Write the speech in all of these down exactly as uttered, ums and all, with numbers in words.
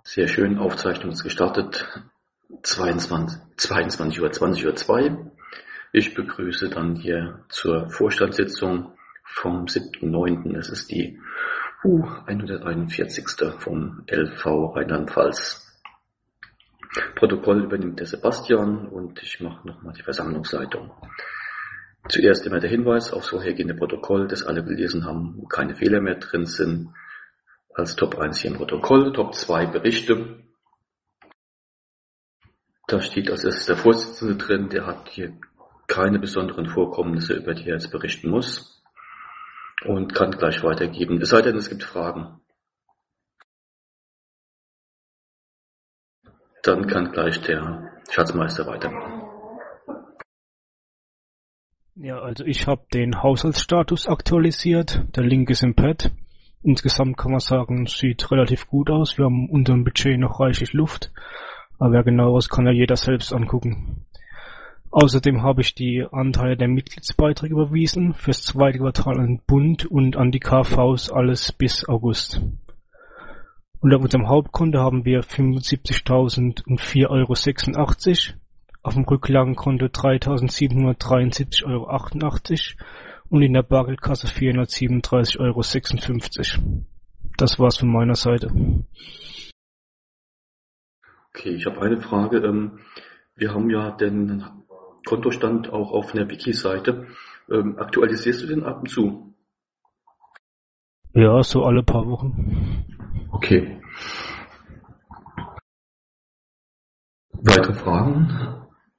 Sehr schön, Aufzeichnung ist gestartet. zweiundzwanzig, zweiundzwanzig Uhr, zwanzig Uhr zwei. Ich begrüße dann hier zur Vorstandssitzung vom siebten neunten Es ist die uh, hunderteinundvierzigste vom L V Rheinland-Pfalz. Protokoll übernimmt der Sebastian und ich mache nochmal die Versammlungsleitung. Zuerst immer der Hinweis auf das vorhergehende Protokoll, das alle gelesen haben, wo keine Fehler mehr drin sind. Als Top eins hier im Protokoll, Top zwei Berichte. Da steht als erstes der Vorsitzende drin, der hat hier keine besonderen Vorkommnisse, über die er jetzt berichten muss und kann gleich weitergeben. Es sei denn, es gibt Fragen. Dann kann gleich der Schatzmeister weitermachen. Ja, also ich habe den Haushaltsstatus aktualisiert. Der Link ist im Pad. Insgesamt kann man sagen, sieht relativ gut aus. Wir haben unter dem Budget noch reichlich Luft. Aber wer genaueres kann ja jeder selbst angucken. Außerdem habe ich die Anteile der Mitgliedsbeiträge überwiesen. Fürs zweite Quartal an den Bund und an die K Vs alles bis August. Und auf unserem Hauptkonto haben wir fünfundsiebzigtausendvier Euro sechsundachtzig. Auf dem Rücklagenkonto dreitausendsiebenhundertdreiundsiebzig Euro achtundachtzig. Und in der Bargeldkasse vierhundertsiebenunddreißig Euro sechsundfünfzig. Das war's von meiner Seite. Okay, ich habe eine Frage. Wir haben ja den Kontostand auch auf einer Wiki-Seite. Aktualisierst du den ab und zu? Ja, so alle paar Wochen. Okay. Weitere Fragen?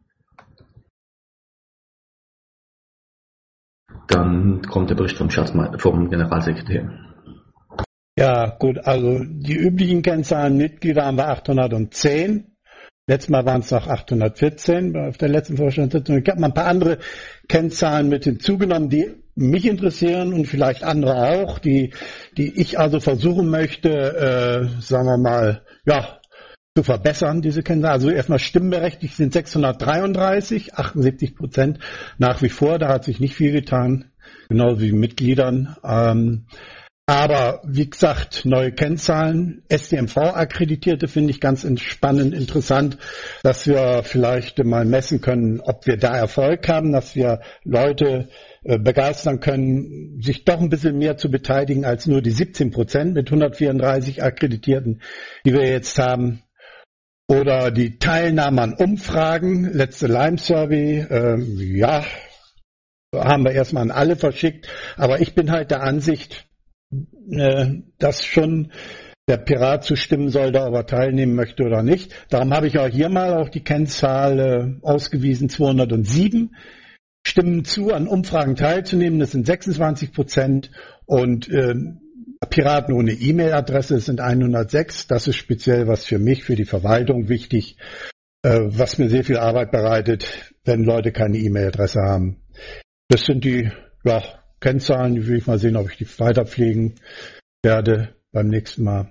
Dann kommt der Bericht vom Schatzmeister, vom Generalsekretär. Ja, gut, also die üblichen Kennzahlen Mitglieder haben wir achthundertzehn. Letztes Mal waren es noch achthundertvierzehn auf der letzten Vorstandssitzung. Ich habe mal ein paar andere Kennzahlen mit hinzugenommen, die mich interessieren und vielleicht andere auch, die, die ich also versuchen möchte, äh, sagen wir mal, ja, zu verbessern, diese Kennzahlen. Also erstmal stimmberechtigt sind sechshundertdreiunddreißig, achtundsiebzig Prozent nach wie vor. Da hat sich nicht viel getan, genauso wie Mitgliedern. Ähm, aber wie gesagt, neue Kennzahlen, S D M V-Akkreditierte finde ich ganz spannend, interessant, dass wir vielleicht mal messen können, ob wir da Erfolg haben, dass wir Leute äh, begeistern können, sich doch ein bisschen mehr zu beteiligen als nur die siebzehn Prozent mit hundertvierunddreißig Akkreditierten, die wir jetzt haben. Oder die Teilnahme an Umfragen, letzte Lime-Survey, äh, ja, haben wir erstmal an alle verschickt. Aber ich bin halt der Ansicht, äh, dass schon der Pirat zustimmen sollte, ob er teilnehmen möchte oder nicht. Darum habe ich auch hier mal auch die Kennzahl äh, ausgewiesen, zweihundertsieben stimmen zu, an Umfragen teilzunehmen. Das sind sechsundzwanzig Prozent und äh, Piraten ohne E-Mail-Adresse sind hundertsechs. Das ist speziell was für mich, für die Verwaltung wichtig, äh, was mir sehr viel Arbeit bereitet, wenn Leute keine E-Mail-Adresse haben. Das sind die ja, Kennzahlen, die will ich mal sehen, ob ich die weiterpflegen werde beim nächsten Mal.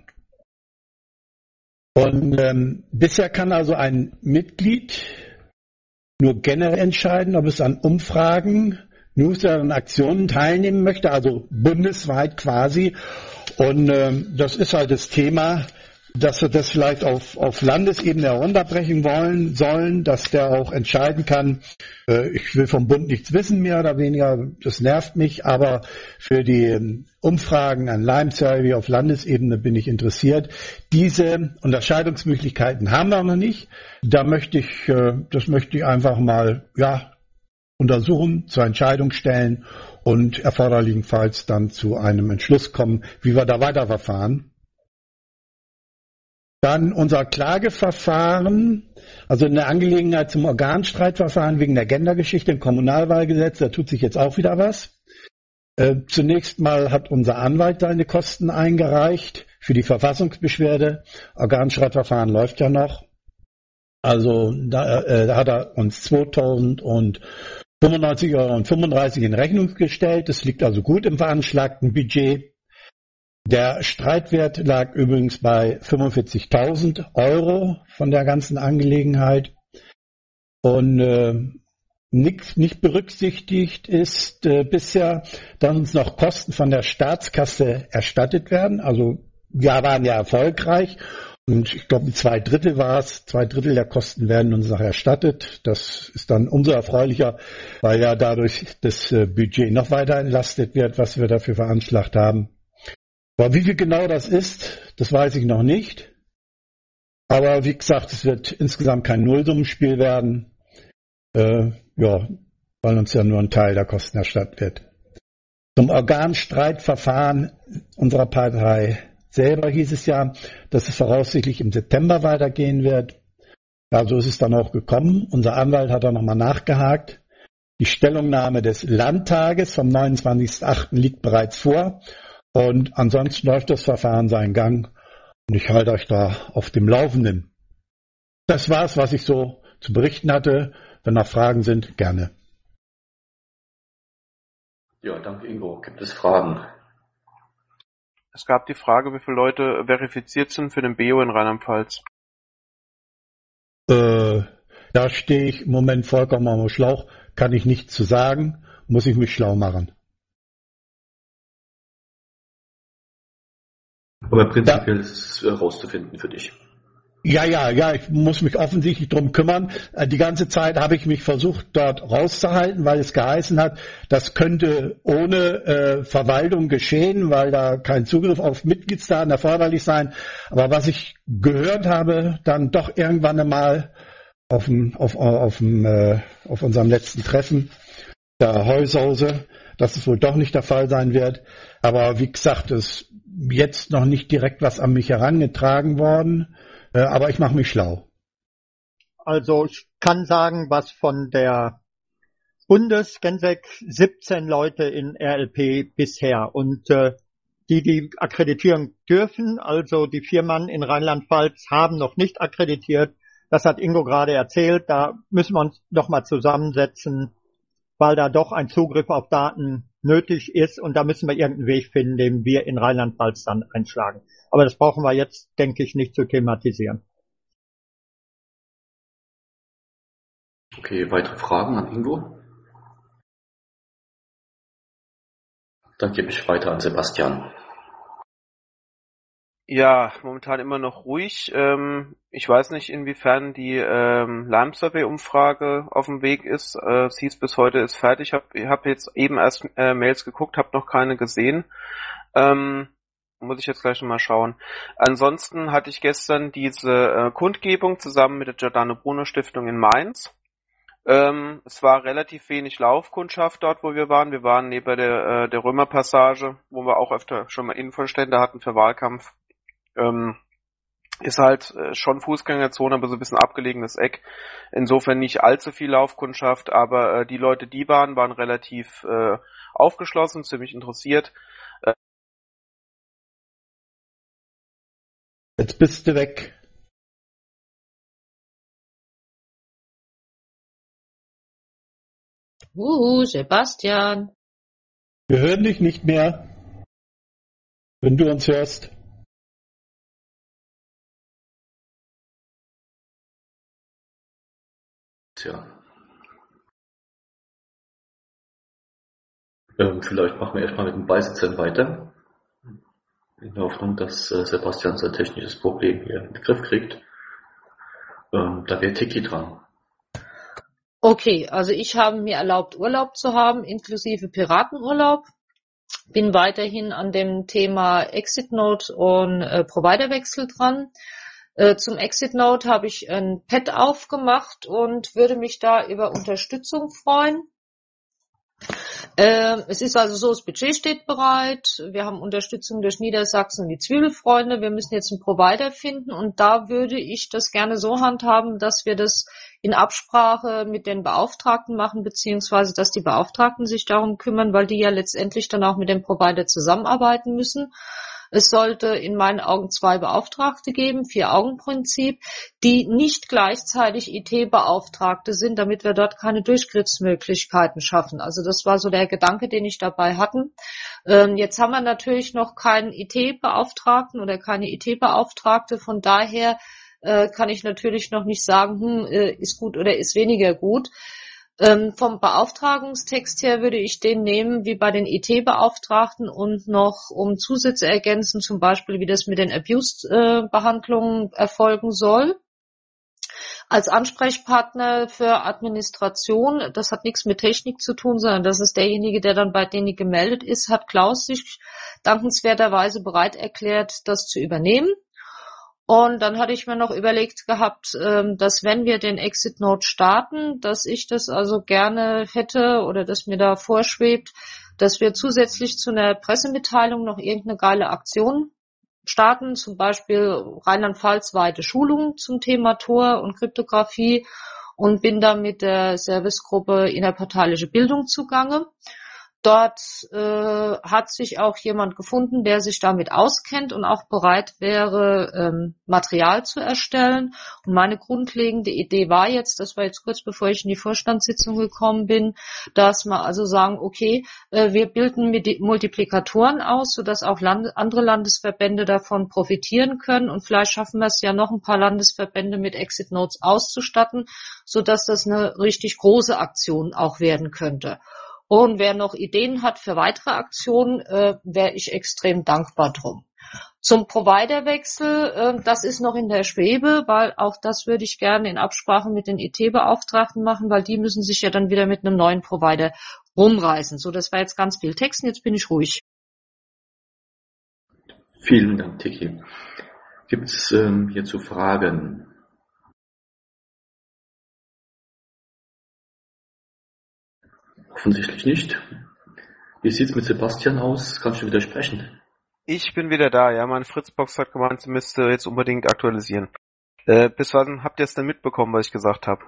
Und ähm, bisher kann also ein Mitglied nur generell entscheiden, ob es an Umfragen, Newsletter und Aktionen teilnehmen möchte, also bundesweit quasi. Und ähm, das ist halt das Thema, dass wir das vielleicht auf, auf Landesebene herunterbrechen wollen sollen, dass der auch entscheiden kann, äh, ich will vom Bund nichts wissen, mehr oder weniger, das nervt mich, aber für die ähm, Umfragen an Lime-Survey auf Landesebene bin ich interessiert. Diese Unterscheidungsmöglichkeiten haben wir noch nicht. Da möchte ich, äh, das möchte ich einfach mal, ja, untersuchen, zur Entscheidung stellen und erforderlichenfalls dann zu einem Entschluss kommen, wie wir da weiterverfahren. Dann unser Klageverfahren, also in der Angelegenheit zum Organstreitverfahren wegen der Gendergeschichte im Kommunalwahlgesetz, da tut sich jetzt auch wieder was. Äh, zunächst mal hat unser Anwalt seine Kosten eingereicht für die Verfassungsbeschwerde. Organstreitverfahren läuft ja noch. Also da, äh, da hat er uns zweitausendfünfundneunzig Euro fünfunddreißig in Rechnung gestellt. Das liegt also gut im veranschlagten Budget. Der Streitwert lag übrigens bei fünfundvierzigtausend Euro von der ganzen Angelegenheit. Und äh, nicht, nicht berücksichtigt ist äh, bisher, dass uns noch Kosten von der Staatskasse erstattet werden. Also wir waren ja erfolgreich Und ich glaube, zwei Drittel war es. Zwei Drittel der Kosten werden uns nachher erstattet. Das ist dann umso erfreulicher, weil ja dadurch das Budget noch weiter entlastet wird, was wir dafür veranschlagt haben. Aber wie viel genau das ist, das weiß ich noch nicht. Aber wie gesagt, es wird insgesamt kein Nullsummenspiel werden. Äh, ja, weil uns ja nur ein Teil der Kosten erstattet wird. Zum Organstreitverfahren unserer Partei selber hieß es ja, dass es voraussichtlich im September weitergehen wird. Ja, so ist es dann auch gekommen. Unser Anwalt hat da nochmal nachgehakt. Die Stellungnahme des Landtages vom neunundzwanzigsten achten liegt bereits vor. Und ansonsten läuft das Verfahren seinen Gang. Und ich halte euch da auf dem Laufenden. Das war's, was ich so zu berichten hatte. Wenn noch Fragen sind, gerne. Ja, danke Ingo. Gibt es Fragen? Es gab die Frage, wie viele Leute verifiziert sind für den B O in Rheinland-Pfalz. Äh, da stehe ich im Moment vollkommen am Schlauch. Kann ich nichts zu sagen. Muss ich mich schlau machen. Aber prinzipiell ja. ist es herauszufinden für dich. Ja, ja, ja, ich muss mich offensichtlich drum kümmern. Die ganze Zeit habe ich mich versucht, dort rauszuhalten, weil es geheißen hat, das könnte ohne äh, Verwaltung geschehen, weil da kein Zugriff auf Mitgliedsdaten erforderlich sein. Aber was ich gehört habe, dann doch irgendwann einmal auf, dem, auf, auf, dem, äh, auf unserem letzten Treffen der Heushause, dass es wohl doch nicht der Fall sein wird. Aber wie gesagt, es ist jetzt noch nicht direkt was an mich herangetragen worden. Aber ich mache mich schlau. Also ich kann sagen, was von der Bundesgensec siebzehn Leute in R L P bisher und äh, die, die akkreditieren dürfen, also die vier Mann in Rheinland-Pfalz haben noch nicht akkreditiert. Das hat Ingo gerade erzählt. Da müssen wir uns doch mal zusammensetzen, weil da doch ein Zugriff auf Daten nötig ist und da müssen wir irgendeinen Weg finden, den wir in Rheinland-Pfalz dann einschlagen. Aber das brauchen wir jetzt, denke ich, nicht zu thematisieren. Okay, weitere Fragen an Ingo? Dann gebe ich weiter an Sebastian. Ja, momentan immer noch ruhig. Ähm, ich weiß nicht, inwiefern die ähm, Lime-Survey-Umfrage auf dem Weg ist. Äh, es hieß, bis heute ist fertig. Ich habe hab jetzt eben erst äh, Mails geguckt, habe noch keine gesehen. Ähm, muss ich jetzt gleich nochmal schauen. Ansonsten hatte ich gestern diese äh, Kundgebung zusammen mit der Giordano Bruno Stiftung in Mainz. Ähm, es war relativ wenig Laufkundschaft dort, wo wir waren. Wir waren neben der, äh, der Römerpassage, wo wir auch öfter schon mal Infostände hatten für Wahlkampf. Ähm, ist halt äh, schon Fußgängerzone, aber so ein bisschen abgelegenes Eck. Insofern nicht allzu viel Laufkundschaft, aber äh, die Leute, die waren, waren relativ äh, aufgeschlossen, ziemlich interessiert. Äh, Jetzt bist du weg. Uh, Sebastian. Wir hören dich nicht mehr, wenn du uns hörst. Tja. Ähm, vielleicht machen wir erstmal mit den Beisitzern weiter. In der Hoffnung, dass äh, Sebastian sein technisches Problem hier in den Griff kriegt. Ähm, da wäre Tiki dran. Okay, also ich habe mir erlaubt, Urlaub zu haben, inklusive Piratenurlaub. Bin weiterhin an dem Thema Exit Note und äh, Providerwechsel dran. Äh, zum Exit Note habe ich ein Pad aufgemacht und würde mich da über Unterstützung freuen. Äh, es ist also so, das Budget steht bereit. Wir haben Unterstützung durch Niedersachsen und die Zwiebelfreunde. Wir müssen jetzt einen Provider finden und da würde ich das gerne so handhaben, dass wir das in Absprache mit den Beauftragten machen, beziehungsweise dass die Beauftragten sich darum kümmern, weil die ja letztendlich dann auch mit dem Provider zusammenarbeiten müssen. Es sollte in meinen Augen zwei Beauftragte geben, Vier-Augen-Prinzip, die nicht gleichzeitig I T-Beauftragte sind, damit wir dort keine Durchgriffsmöglichkeiten schaffen. Also das war so der Gedanke, den ich dabei hatte. Ähm, jetzt haben wir natürlich noch keinen I T-Beauftragten oder keine I T-Beauftragte, von daher äh, kann ich natürlich noch nicht sagen, hm, äh, ist gut oder ist weniger gut. Ähm, vom Beauftragungstext her würde ich den nehmen wie bei den I T-Beauftragten und noch um Zusätze ergänzen, zum Beispiel wie das mit den Abuse-Behandlungen äh, erfolgen soll. Als Ansprechpartner für Administration, das hat nichts mit Technik zu tun, sondern das ist derjenige, der dann bei denen gemeldet ist, hat Klaus sich dankenswerterweise bereit erklärt, das zu übernehmen. Und dann hatte ich mir noch überlegt gehabt, dass wenn wir den Exit Node starten, dass ich das also gerne hätte oder dass mir da vorschwebt, dass wir zusätzlich zu einer Pressemitteilung noch irgendeine geile Aktion starten, zum Beispiel rheinland-pfalz-weite Schulungen zum Thema Tor und Kryptographie, und bin da mit der Servicegruppe innerparteiliche Bildung zugange. Dort äh, hat sich auch jemand gefunden, der sich damit auskennt und auch bereit wäre, ähm, Material zu erstellen. Und meine grundlegende Idee war jetzt, das war jetzt kurz bevor ich in die Vorstandssitzung gekommen bin, dass wir also sagen, okay, äh, wir bilden Multiplikatoren aus, sodass auch Land- andere Landesverbände davon profitieren können. Und vielleicht schaffen wir es ja noch ein paar Landesverbände mit Exit Nodes auszustatten, sodass das eine richtig große Aktion auch werden könnte. Und wer noch Ideen hat für weitere Aktionen, äh, wäre ich extrem dankbar drum. Zum Providerwechsel, äh, das ist noch in der Schwebe, weil auch das würde ich gerne in Absprache mit den I T-Beauftragten machen, weil die müssen sich ja dann wieder mit einem neuen Provider rumreißen. So, das war jetzt ganz viel Text, jetzt bin ich ruhig. Vielen Dank, Tiki. Gibt es ähm, hierzu Fragen? Offensichtlich nicht. Wie sieht's mit Sebastian aus? Kannst du widersprechen? Ich bin wieder da, ja. Meine Fritzbox hat gemeint, sie müsste jetzt unbedingt aktualisieren. Äh, bis wann habt ihr es denn mitbekommen, was ich gesagt habe?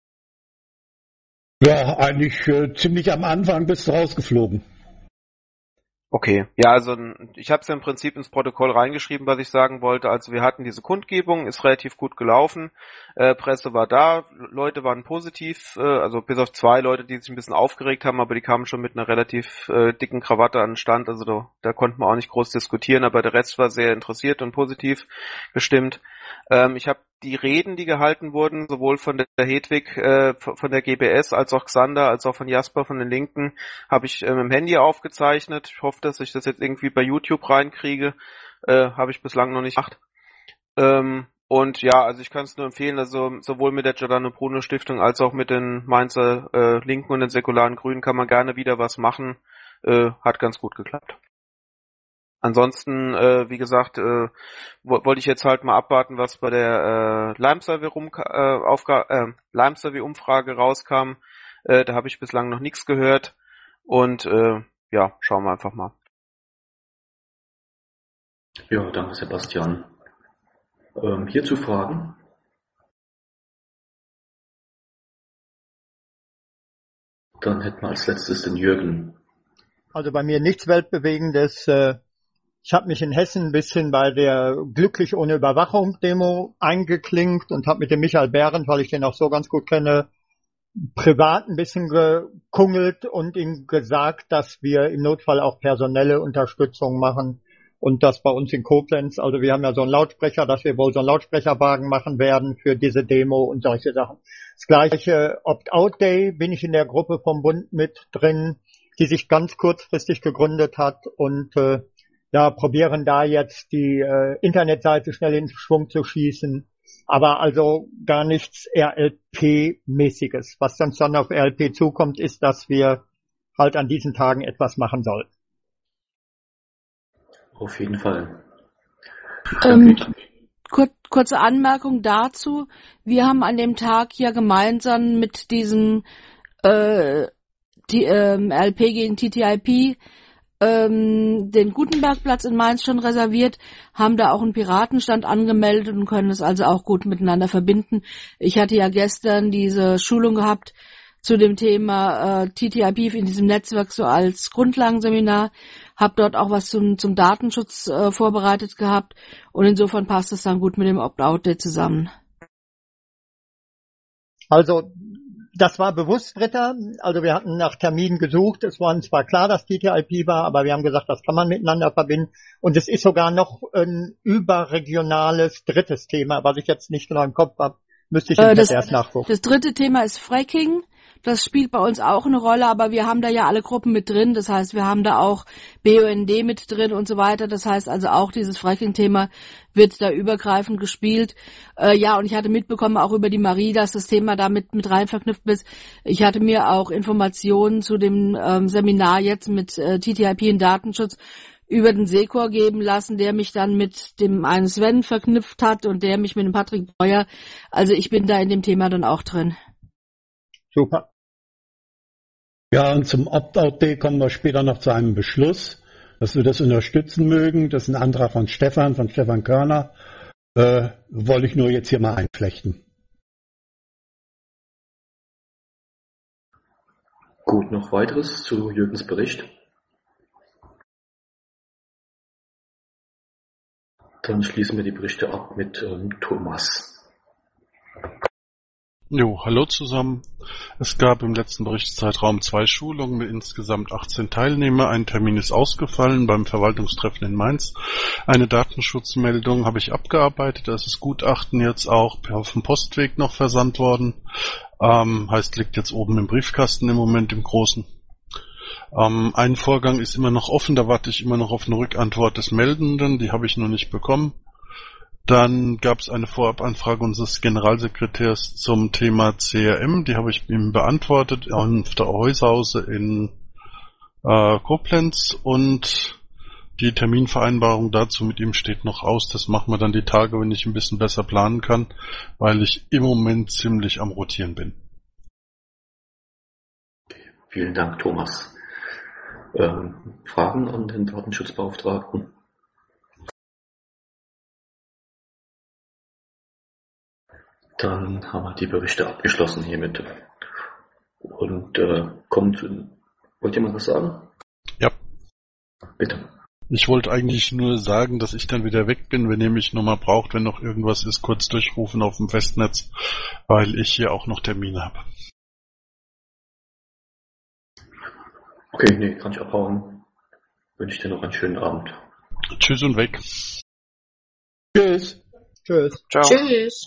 Ja, eigentlich äh, ziemlich am Anfang bist du rausgeflogen. Okay, ja, also ich habe es ja im Prinzip ins Protokoll reingeschrieben, was ich sagen wollte. Also wir hatten diese Kundgebung, ist relativ gut gelaufen, äh, Presse war da, Leute waren positiv, äh, also bis auf zwei Leute, die sich ein bisschen aufgeregt haben, aber die kamen schon mit einer relativ äh, dicken Krawatte an den Stand, also da, da konnten wir auch nicht groß diskutieren, aber der Rest war sehr interessiert und positiv gestimmt. Ähm, ich habe die Reden, die gehalten wurden, sowohl von der Hedwig, äh, von der G B S, als auch Xander, als auch von Jasper von den Linken, habe ich äh, mit dem Handy aufgezeichnet. Ich hoffe, dass ich das jetzt irgendwie bei YouTube reinkriege. Äh, habe ich bislang noch nicht gemacht. Ähm, und ja, also ich kann es nur empfehlen, also sowohl mit der Giordano Bruno Stiftung als auch mit den Mainzer äh, Linken und den säkularen Grünen kann man gerne wieder was machen. Äh, hat ganz gut geklappt. Ansonsten, äh, wie gesagt, äh, wo, wollte ich jetzt halt mal abwarten, was bei der äh, Lime-Survey-Umfrage äh, äh, Lime-Survey-Umfrage rauskam. Äh, da habe ich bislang noch nichts gehört. Und äh, ja, schauen wir einfach mal. Ja, danke Sebastian. Ähm, hierzu Fragen? Dann hätten wir als letztes den Jürgen. Also bei mir nichts Weltbewegendes. Äh Ich habe mich in Hessen ein bisschen bei der Glücklich ohne Überwachung Demo eingeklinkt und habe mit dem Michael Behrendt, weil ich den auch so ganz gut kenne, privat ein bisschen gekungelt und ihm gesagt, dass wir im Notfall auch personelle Unterstützung machen und das bei uns in Koblenz. Also wir haben ja so einen Lautsprecher, dass wir wohl so einen Lautsprecherwagen machen werden für diese Demo und solche Sachen. Das gleiche Opt-out-Day bin ich in der Gruppe vom Bund mit drin, die sich ganz kurzfristig gegründet hat und äh, ja, probieren da jetzt die äh, Internetseite schnell in Schwung zu schießen, aber also gar nichts R L P-mäßiges. Was dann dann auf R L P zukommt, ist, dass wir halt an diesen Tagen etwas machen sollen. Auf jeden Fall. Ähm, kur- kurze Anmerkung dazu. Wir haben an dem Tag ja gemeinsam mit diesem äh, die, ähm, R L P gegen T T I P ähm, den Gutenbergplatz in Mainz schon reserviert, haben da auch einen Piratenstand angemeldet und können es also auch gut miteinander verbinden. Ich hatte ja gestern diese Schulung gehabt zu dem Thema äh, T T I P in diesem Netzwerk so als Grundlagenseminar, habe dort auch was zum, zum Datenschutz äh, vorbereitet gehabt und insofern passt es dann gut mit dem Opt-out-Day zusammen. Also das war bewusst, Britta. Also wir hatten nach Terminen gesucht. Es war zwar klar, dass T T I P war, aber wir haben gesagt, das kann man miteinander verbinden. Und es ist sogar noch ein überregionales drittes Thema, was ich jetzt nicht genau im Kopf habe. Müsste ich äh, das, erst nachgucken. Das dritte Thema ist Fracking. Das spielt bei uns auch eine Rolle, aber wir haben da ja alle Gruppen mit drin. Das heißt, wir haben da auch B U N D mit drin und so weiter. Das heißt also auch dieses Fracking-Thema wird da übergreifend gespielt. Äh, ja, und ich hatte mitbekommen auch über die Marie, dass das Thema da mit, mit rein verknüpft ist. Ich hatte mir auch Informationen zu dem ähm, Seminar jetzt mit äh, T T I P und Datenschutz über den Secor geben lassen, der mich dann mit dem einen Sven verknüpft hat und der mich mit dem Patrick Breuer. Also ich bin da in dem Thema dann auch drin. Super. Ja, und zum Opt-out-Day kommen wir später noch zu einem Beschluss, dass wir das unterstützen mögen. Das ist ein Antrag von Stefan, von Stefan Körner. Äh, wollte ich nur jetzt hier mal einflechten. Gut, noch weiteres zu Jürgens Bericht? Dann schließen wir die Berichte ab mit ähm, Thomas. Jo, hallo zusammen. Es gab im letzten Berichtszeitraum zwei Schulungen mit insgesamt achtzehn Teilnehmer. Ein Termin ist ausgefallen beim Verwaltungstreffen in Mainz. Eine Datenschutzmeldung habe ich abgearbeitet. Da ist das Gutachten jetzt auch auf dem Postweg noch versandt worden. Ähm, heißt, liegt jetzt oben im Briefkasten im Moment im Großen. Ähm, ein Vorgang ist immer noch offen, da warte ich immer noch auf eine Rückantwort des Meldenden, die habe ich noch nicht bekommen. Dann gab es eine Vorabanfrage unseres Generalsekretärs zum Thema C R M, die habe ich ihm beantwortet auf der Häuserhause in äh, Koblenz, und die Terminvereinbarung dazu mit ihm steht noch aus. Das machen wir dann die Tage, wenn ich ein bisschen besser planen kann, weil ich im Moment ziemlich am Rotieren bin. Vielen Dank, Thomas. Ähm, Fragen an den Datenschutzbeauftragten? Dann haben wir die Berichte abgeschlossen hiermit. Und äh, kommen zu... Wollt ihr mal was sagen? Ja. Bitte. Ich wollte eigentlich nur sagen, dass ich dann wieder weg bin, wenn ihr mich nochmal braucht, wenn noch irgendwas ist, kurz durchrufen auf dem Festnetz, weil ich hier auch noch Termine habe. Okay, nee, kann ich abhauen. Wünsche ich dir noch einen schönen Abend. Tschüss und weg. Tschüss. Tschüss. Ciao. Tschüss.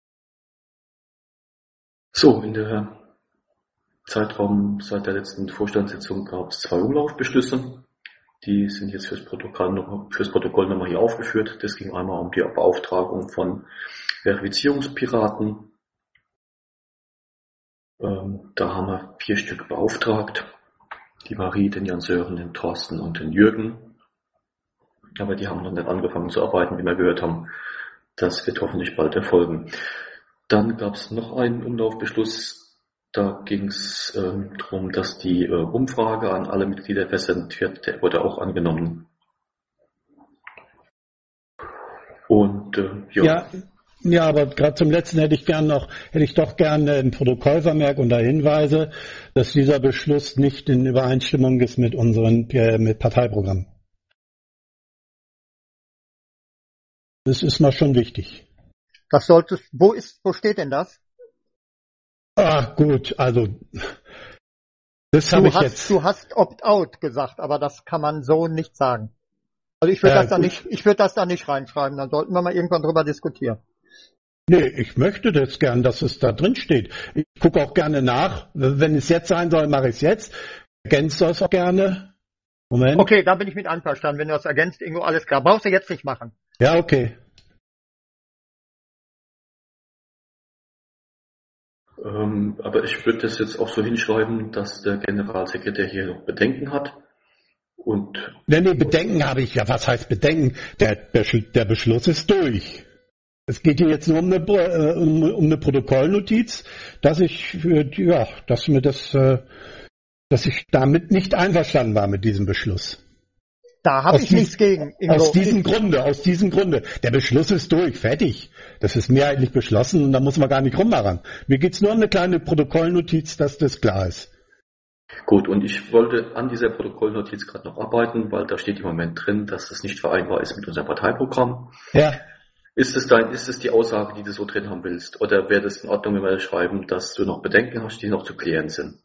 So, in der Zeitraum seit der letzten Vorstandssitzung gab es zwei Umlaufbeschlüsse. Die sind jetzt fürs Protokoll, noch, fürs Protokoll nochmal hier aufgeführt. Das ging einmal um die Beauftragung von Verifizierungspiraten. Ähm, da haben wir vier Stück beauftragt. Die Marie, den Jan Sören, den Thorsten und den Jürgen. Aber die haben noch nicht angefangen zu arbeiten, wie wir gehört haben. Das wird hoffentlich bald erfolgen. Dann gab es noch einen Umlaufbeschluss. Da ging es ähm, darum, dass die äh, Umfrage an alle Mitglieder versendet wird. Der wurde auch angenommen. Und äh, ja. ja. Ja, aber gerade zum letzten hätte ich gern noch, hätte ich doch gerne ein Protokollvermerk und da Hinweise, dass dieser Beschluss nicht in Übereinstimmung ist mit unseren äh, mit Parteiprogrammen. Das ist mal schon wichtig. Das solltest, wo ist, wo steht denn das? Ach gut, also das habe ich hast, jetzt. Du hast Opt-out gesagt, aber das kann man so nicht sagen. Also ich würde Äh, das da gut. nicht, ich würde das da nicht reinschreiben. Dann sollten wir mal irgendwann drüber diskutieren. Nee, ich möchte das gern, dass es da drin steht. Ich gucke auch gerne nach. Wenn es jetzt sein soll, mache ich es jetzt. Ergänzt das auch gerne. Moment. Okay, da bin ich mit einverstanden. Wenn du das ergänzt, Ingo, alles klar. Brauchst du jetzt nicht machen. Ja, okay. Ähm, aber ich würde das jetzt auch so hinschreiben, dass der Generalsekretär hier noch Bedenken hat. Und Nee, nee, Bedenken habe ich ja. Was heißt Bedenken? Der, der, der Beschluss ist durch. Es geht hier jetzt nur um eine, äh, um, um eine Protokollnotiz, dass ich, für, ja, dass mir das, äh, dass ich damit nicht einverstanden war mit diesem Beschluss. Da habe Aus ich dies- nichts gegen, Ingo. Aus diesem Grunde, aus diesem Grunde. Der Beschluss ist durch, fertig. Das ist mehrheitlich beschlossen und da muss man gar nicht rummachen. Mir geht's nur um eine kleine Protokollnotiz, dass das klar ist. gut, und ich wollte an dieser Protokollnotiz gerade noch arbeiten, weil da steht im Moment drin, dass das nicht vereinbar ist mit unserem Parteiprogramm. Ja. Ist es dein, ist es die Aussage, die du so drin haben willst? Oder wäre das in Ordnung, wenn wir schreiben, dass du noch Bedenken hast, die noch zu klären sind?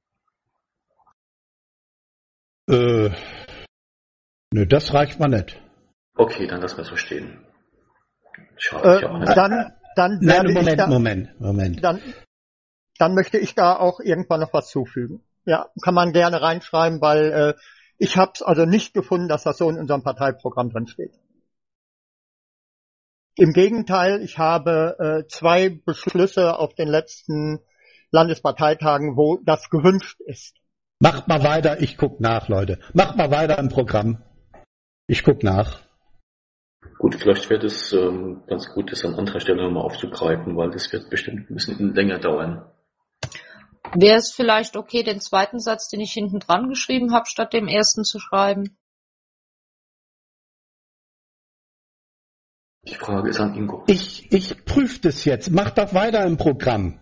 Äh, nö, das reicht mal nicht. Okay, dann lassen wir so stehen. Schade, ich Äh, hab nicht. dann, dann Nein, werde ich Moment, da, Moment, Moment. dann, dann möchte ich da auch irgendwann noch was zufügen. Ja, kann man gerne reinschreiben, weil äh, ich habe es also nicht gefunden, dass das so in unserem Parteiprogramm drin steht. Im Gegenteil, ich habe äh, zwei Beschlüsse auf den letzten Landesparteitagen, wo das gewünscht ist. Macht mal weiter, ich guck nach, Leute. Macht mal weiter im Programm. Ich guck nach. Gut, vielleicht wird es ähm, ganz gut, das an anderer Stelle nochmal aufzugreifen, weil das wird bestimmt ein bisschen länger dauern. Wäre es vielleicht okay, den zweiten Satz, den ich hinten dran geschrieben habe, statt dem ersten zu schreiben? Die Frage ist an Ingo. Ich, ich prüfe das jetzt. Macht doch weiter im Programm.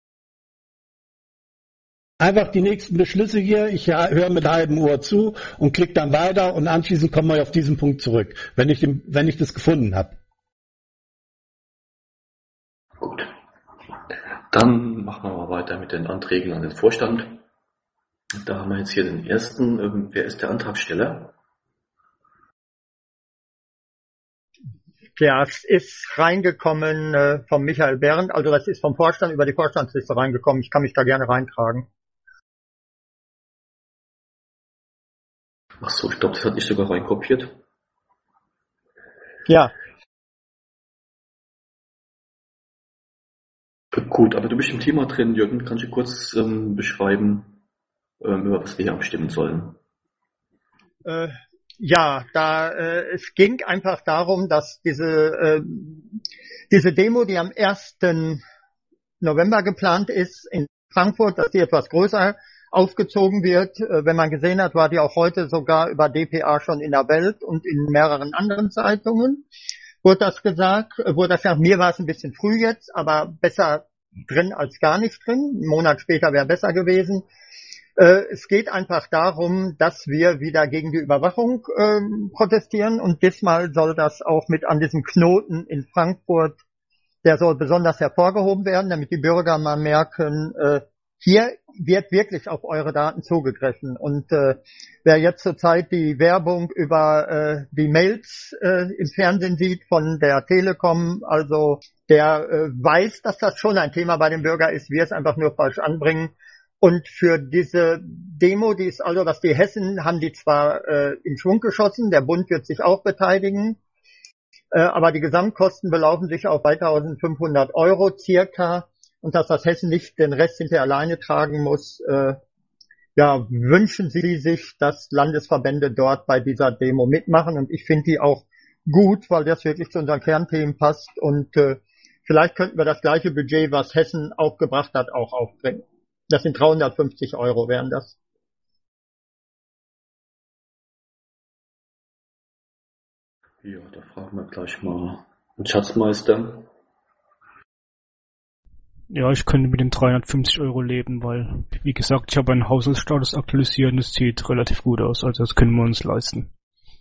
Einfach die nächsten Beschlüsse hier. Ich höre mit halbem Ohr zu und klicke dann weiter und anschließend kommen wir auf diesen Punkt zurück, wenn ich, den, wenn ich das gefunden habe. Gut. Dann machen wir mal weiter mit den Anträgen an den Vorstand. Da haben wir jetzt hier den ersten. Wer ist der Antragsteller? Ja, es ist reingekommen äh, vom Michael Behrendt, also das ist vom Vorstand über die Vorstandsliste reingekommen. Ich kann mich da gerne reintragen. Ach so, ich glaube, das hat nicht sogar reinkopiert. Ja. Gut, aber du bist im Thema drin, Jürgen. Kannst du kurz ähm, beschreiben, ähm, über was wir hier abstimmen sollen? Äh, ja, da äh, es ging einfach darum, dass diese äh, diese Demo, die am ersten November geplant ist in Frankfurt, dass die etwas größer aufgezogen wird. Äh, wenn man gesehen hat, war die auch heute sogar über D P A schon in der Welt und in mehreren anderen Zeitungen. Wurde das gesagt, äh, wurde das gesagt, mir war es ein bisschen früh jetzt, aber besser drin als gar nicht drin. Einen Monat später wäre besser gewesen. Äh, es geht einfach darum, dass wir wieder gegen die Überwachung äh, protestieren und diesmal soll das auch mit an diesem Knoten in Frankfurt, der soll besonders hervorgehoben werden, damit die Bürger mal merken, äh, hier wird wirklich auf eure Daten zugegriffen. Und äh, wer jetzt zurzeit die Werbung über äh, die Mails äh, im Fernsehen sieht von der Telekom, also der äh, weiß, dass das schon ein Thema bei den Bürgern ist, wir es einfach nur falsch anbringen. Und für diese Demo, die ist also, dass die Hessen haben die zwar äh, in Schwung geschossen, der Bund wird sich auch beteiligen, äh, aber die Gesamtkosten belaufen sich auf zweitausendfünfhundert Euro circa. Und dass das Hessen nicht den Rest hinterher alleine tragen muss, äh, ja, wünschen Sie sich, dass Landesverbände dort bei dieser Demo mitmachen. Und ich finde die auch gut, weil das wirklich zu unseren Kernthemen passt. Und äh, vielleicht könnten wir das gleiche Budget, was Hessen aufgebracht hat, auch aufbringen. Das sind dreihundertfünfzig Euro, wären das. Ja, da fragen wir gleich mal den Schatzmeister. Ja, ich könnte mit den dreihundertfünfzig Euro leben, weil, wie gesagt, ich habe einen Haushaltsstatus aktualisiert und es sieht relativ gut aus, also das können wir uns leisten.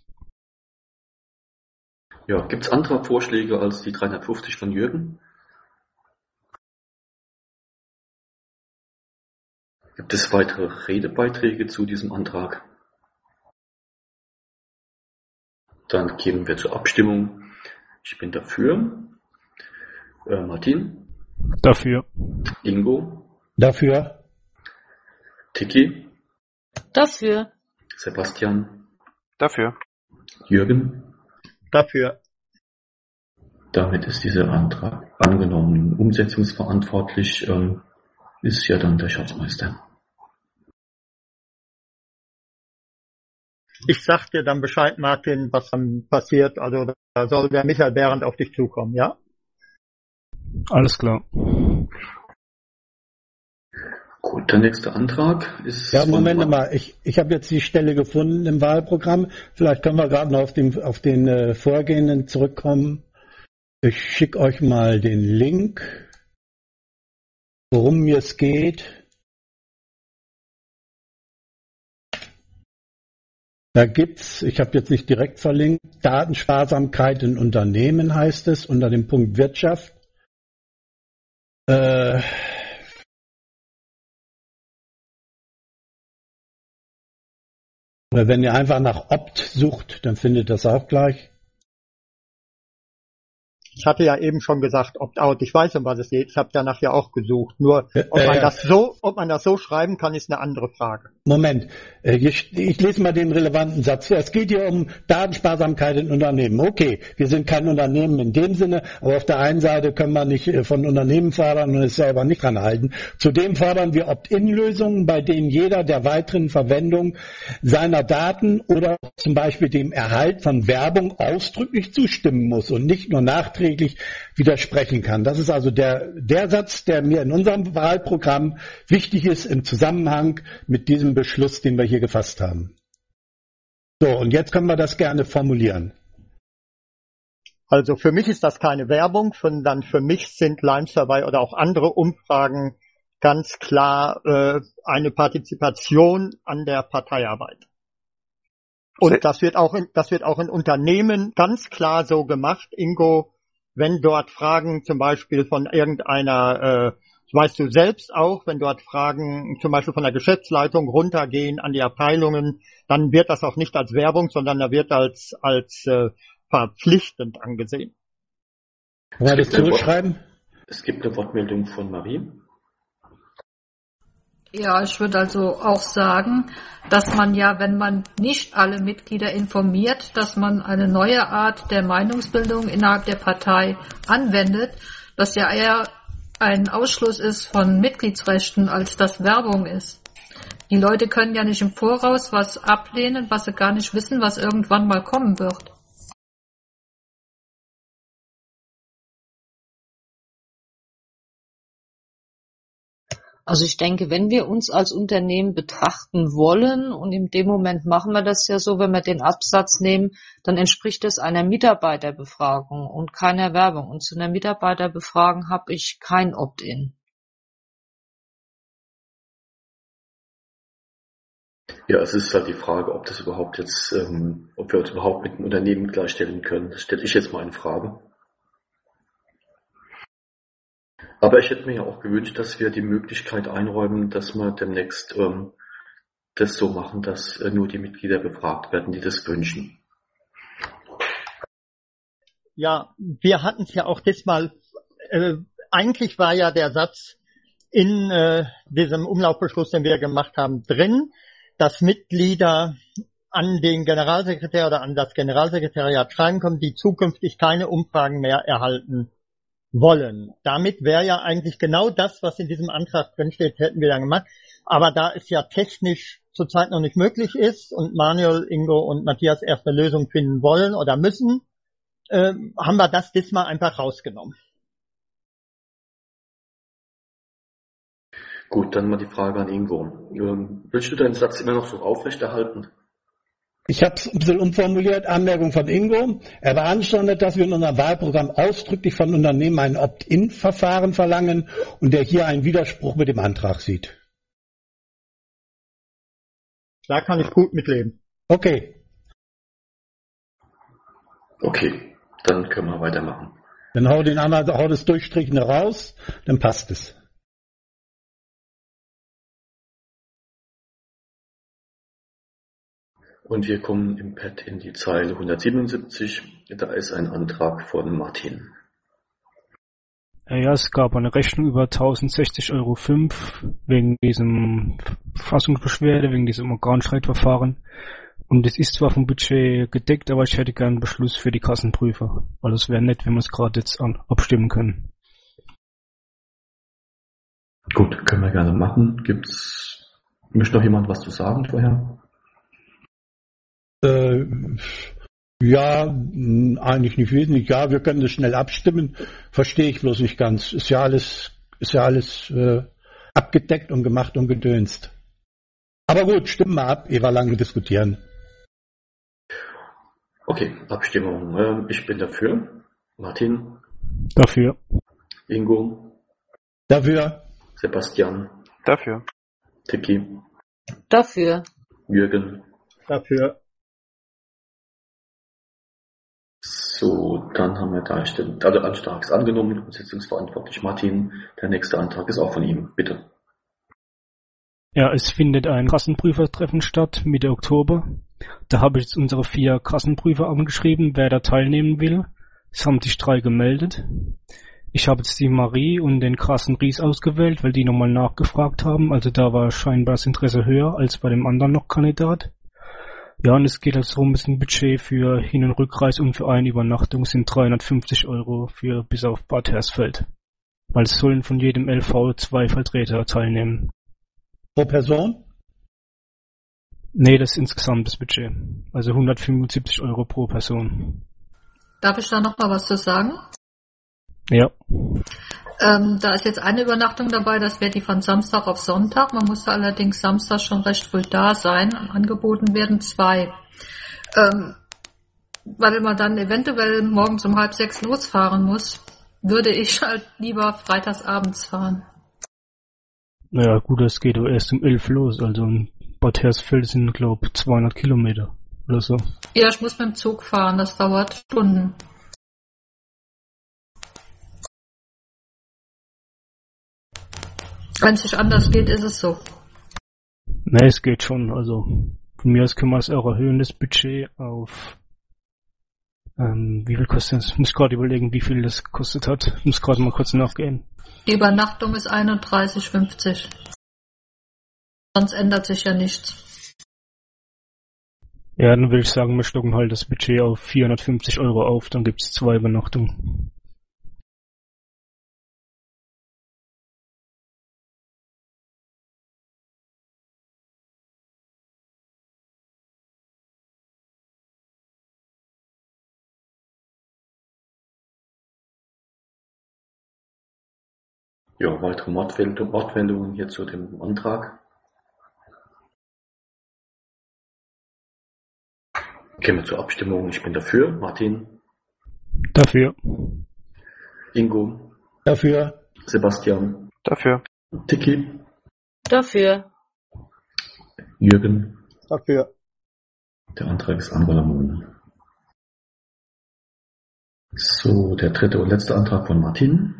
Ja, gibt es andere Vorschläge als die dreihundertfünfzig von Jürgen? Gibt es weitere Redebeiträge zu diesem Antrag? Dann gehen wir zur Abstimmung. Ich bin dafür. Äh, Martin? Dafür. Ingo? Dafür. Tiki? Dafür. Sebastian? Dafür. Jürgen? Dafür. Damit ist dieser Antrag angenommen. Umsetzungsverantwortlich ähm, ist ja dann der Schatzmeister. Ich sag dir dann Bescheid, Martin, was dann passiert. Also da soll der Michael Behrendt auf dich zukommen, ja? Alles klar. Gut, der nächste Antrag ist... Ja, Moment mal, ich, ich habe jetzt die Stelle gefunden im Wahlprogramm. Vielleicht können wir gerade noch auf den, auf den äh, Vorgehenden zurückkommen. Ich schicke euch mal den Link, worum mir es geht. Da gibt's, ich habe jetzt nicht direkt verlinkt, Datensparsamkeit in Unternehmen heißt es, unter dem Punkt Wirtschaft. Äh, oder wenn ihr einfach nach Opt sucht, dann findet ihr das auch gleich. Ich hatte ja eben schon gesagt, Opt-out. Ich weiß, um was es geht. Ich habe danach ja auch gesucht. Nur, ob man äh, das so, ob man das so schreiben kann, ist eine andere Frage. Moment, ich, ich lese mal den relevanten Satz. Es geht hier um Datensparsamkeit in Unternehmen. Okay, wir sind kein Unternehmen in dem Sinne, aber auf der einen Seite können wir nicht von Unternehmen fordern und es selber nicht ranhalten. Zudem fordern wir Opt-in-Lösungen, bei denen jeder der weiteren Verwendung seiner Daten oder zum Beispiel dem Erhalt von Werbung ausdrücklich zustimmen muss und nicht nur nachträglich widersprechen kann. Das ist also der, der Satz, der mir in unserem Wahlprogramm wichtig ist im Zusammenhang mit diesem Beschluss, den wir hier gefasst haben. So, und jetzt können wir das gerne formulieren. Also für mich ist das keine Werbung, sondern für mich sind Lime-Survey oder auch andere Umfragen ganz klar äh, eine Partizipation an der Parteiarbeit. Und das wird auch in, das wird auch in Unternehmen ganz klar so gemacht, Ingo. Wenn dort Fragen zum Beispiel von irgendeiner, äh, weißt du selbst auch, wenn dort Fragen zum Beispiel von der Geschäftsleitung runtergehen an die Abteilungen, dann wird das auch nicht als Werbung, sondern da wird als als äh, verpflichtend angesehen. Wollen wir das zurückschreiben? Es gibt eine Wortmeldung von Marie. Ja, ich würde also auch sagen, dass man ja, wenn man nicht alle Mitglieder informiert, dass man eine neue Art der Meinungsbildung innerhalb der Partei anwendet, das ja eher ein Ausschluss ist von Mitgliedsrechten, als das Werbung ist. Die Leute können ja nicht im Voraus was ablehnen, was sie gar nicht wissen, was irgendwann mal kommen wird. Also ich denke, wenn wir uns als Unternehmen betrachten wollen, und in dem Moment machen wir das ja so, wenn wir den Absatz nehmen, dann entspricht das einer Mitarbeiterbefragung und keiner Werbung. Und zu einer Mitarbeiterbefragung habe ich kein Opt-in. Ja, es ist halt die Frage, ob das überhaupt jetzt, ähm, ob wir uns überhaupt mit dem Unternehmen gleichstellen können. Das stelle ich jetzt mal in Frage. Aber ich hätte mir ja auch gewünscht, dass wir die Möglichkeit einräumen, dass wir demnächst ähm, das so machen, dass äh, nur die Mitglieder befragt werden, die das wünschen. Ja, wir hatten es ja auch diesmal, äh, eigentlich war ja der Satz in äh, diesem Umlaufbeschluss, den wir gemacht haben, drin, dass Mitglieder an den Generalsekretär oder an das Generalsekretariat schreiben können, die zukünftig keine Umfragen mehr erhalten wollen. Damit wäre ja eigentlich genau das, was in diesem Antrag drinsteht, hätten wir dann gemacht. Aber da es ja technisch zurzeit noch nicht möglich ist und Manuel, Ingo und Matthias erst eine Lösung finden wollen oder müssen, äh, haben wir das diesmal einfach rausgenommen. Gut, dann mal die Frage an Ingo. Ähm, willst du deinen Satz immer noch so aufrechterhalten? Ich habe es ein bisschen umformuliert, Anmerkung von Ingo. Er beanstandet, dass wir in unserem Wahlprogramm ausdrücklich von Unternehmen ein Opt-in-Verfahren verlangen und der hier einen Widerspruch mit dem Antrag sieht. Da kann ich gut mitleben. Okay. Okay, dann können wir weitermachen. Dann hau den anderen, hau das Durchstrichene raus, dann passt es. Und wir kommen im Pad in die Zeile hundertsiebenundsiebzig. Da ist ein Antrag von Martin. Ja, es gab eine Rechnung über tausendsechzig Euro fünf wegen diesem Fassungsbeschwerde, wegen diesem Organstreitverfahren. Und es ist zwar vom Budget gedeckt, aber ich hätte gern einen Beschluss für die Kassenprüfer. Weil es wäre nett, wenn wir es gerade jetzt an, abstimmen können. Gut, können wir gerne machen. Gibt's, möchte noch jemand was zu sagen vorher? Äh, ja, eigentlich nicht wesentlich. Ja, wir können das schnell abstimmen. Verstehe ich bloß nicht ganz. Ist ja alles, ist ja alles äh, abgedeckt und gemacht und gedönst. Aber gut, stimmen wir ab, ehe wir lange diskutieren. Okay, Abstimmung. Ähm, ich bin dafür. Martin? Dafür. Ingo? Dafür. Sebastian? Dafür. Tiki? Dafür. Jürgen? Dafür. So, dann haben wir da stimmt. Also Antrag ist angenommen, sitzungsverantwortlich Martin. Der nächste Antrag ist auch von ihm. Bitte. Ja, es findet ein Kassenprüfertreffen statt, Mitte Oktober. Da habe ich jetzt unsere vier Kassenprüfer angeschrieben, wer da teilnehmen will. Es haben sich drei gemeldet. Ich habe jetzt die Marie und den Carsten Ries ausgewählt, weil die nochmal nachgefragt haben. Also da war scheinbar das Interesse höher als bei dem anderen noch Kandidat. Ja, und es geht also darum, es ist ein Budget für Hin- und Rückreise und für eine Übernachtung sind dreihundertfünfzig Euro für bis auf Bad Hersfeld. Weil es sollen von jedem L V zwei Vertreter teilnehmen. Pro Person? Nee, das ist insgesamt das Budget. Also hundertfünfundsiebzig Euro pro Person. Darf ich da noch mal was zu sagen? Ja. Ähm, da ist jetzt eine Übernachtung dabei, das wäre die von Samstag auf Sonntag. Man muss allerdings Samstag schon recht früh da sein. Angeboten werden zwei. Ähm, weil man dann eventuell morgens um halb sechs losfahren muss, würde ich halt lieber freitags abends fahren. Naja, gut, das geht aber erst um elf los. Also in Bad Hersfeld sind, glaube ich, zweihundert Kilometer oder so. Ja, ich muss mit dem Zug fahren, das dauert Stunden. Wenn es nicht anders geht, ist es so. Ne, es geht schon. Also von mir aus können wir es auch erhöhen, das Budget auf ähm, wie viel kostet das? Ich muss gerade überlegen, wie viel das gekostet hat. Ich muss gerade mal kurz nachgehen. Die Übernachtung ist einunddreißig fünfzig. Sonst ändert sich ja nichts. Ja, dann würde ich sagen, wir stocken halt das Budget auf vierhundertfünfzig Euro auf, dann gibt es zwei Übernachtungen. Ja, weitere Wortwendung, Wortwendungen hier zu dem Antrag. Gehen wir zur Abstimmung. Ich bin dafür. Martin? Dafür. Ingo? Dafür. Sebastian? Dafür. Tiki? Dafür. Jürgen? Dafür. Der Antrag ist angenommen. So, der dritte und letzte Antrag von Martin.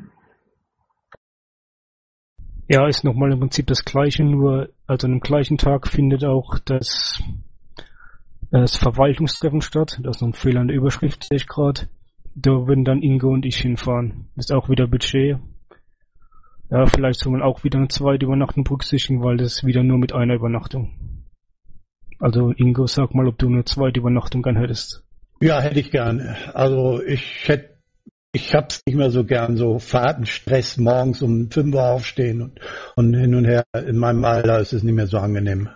Ja, ist nochmal im Prinzip das Gleiche, nur also an dem gleichen Tag findet auch das, das Verwaltungstreffen statt. Da ist noch ein Fehler in der Überschrift, sehe ich gerade. Da würden dann Ingo und ich hinfahren. Das ist auch wieder Budget. Ja, vielleicht soll man auch wieder eine zweite Übernachtung berücksichtigen, weil das wieder nur mit einer Übernachtung. Also Ingo, sag mal, ob du eine zweite Übernachtung gern hättest. Ja, hätte ich gern. Also ich hätte Ich hab's nicht mehr so gern, so Fahrtenstress, morgens um fünf Uhr aufstehen und, und hin und her. In meinem Alter ist es nicht mehr so angenehm.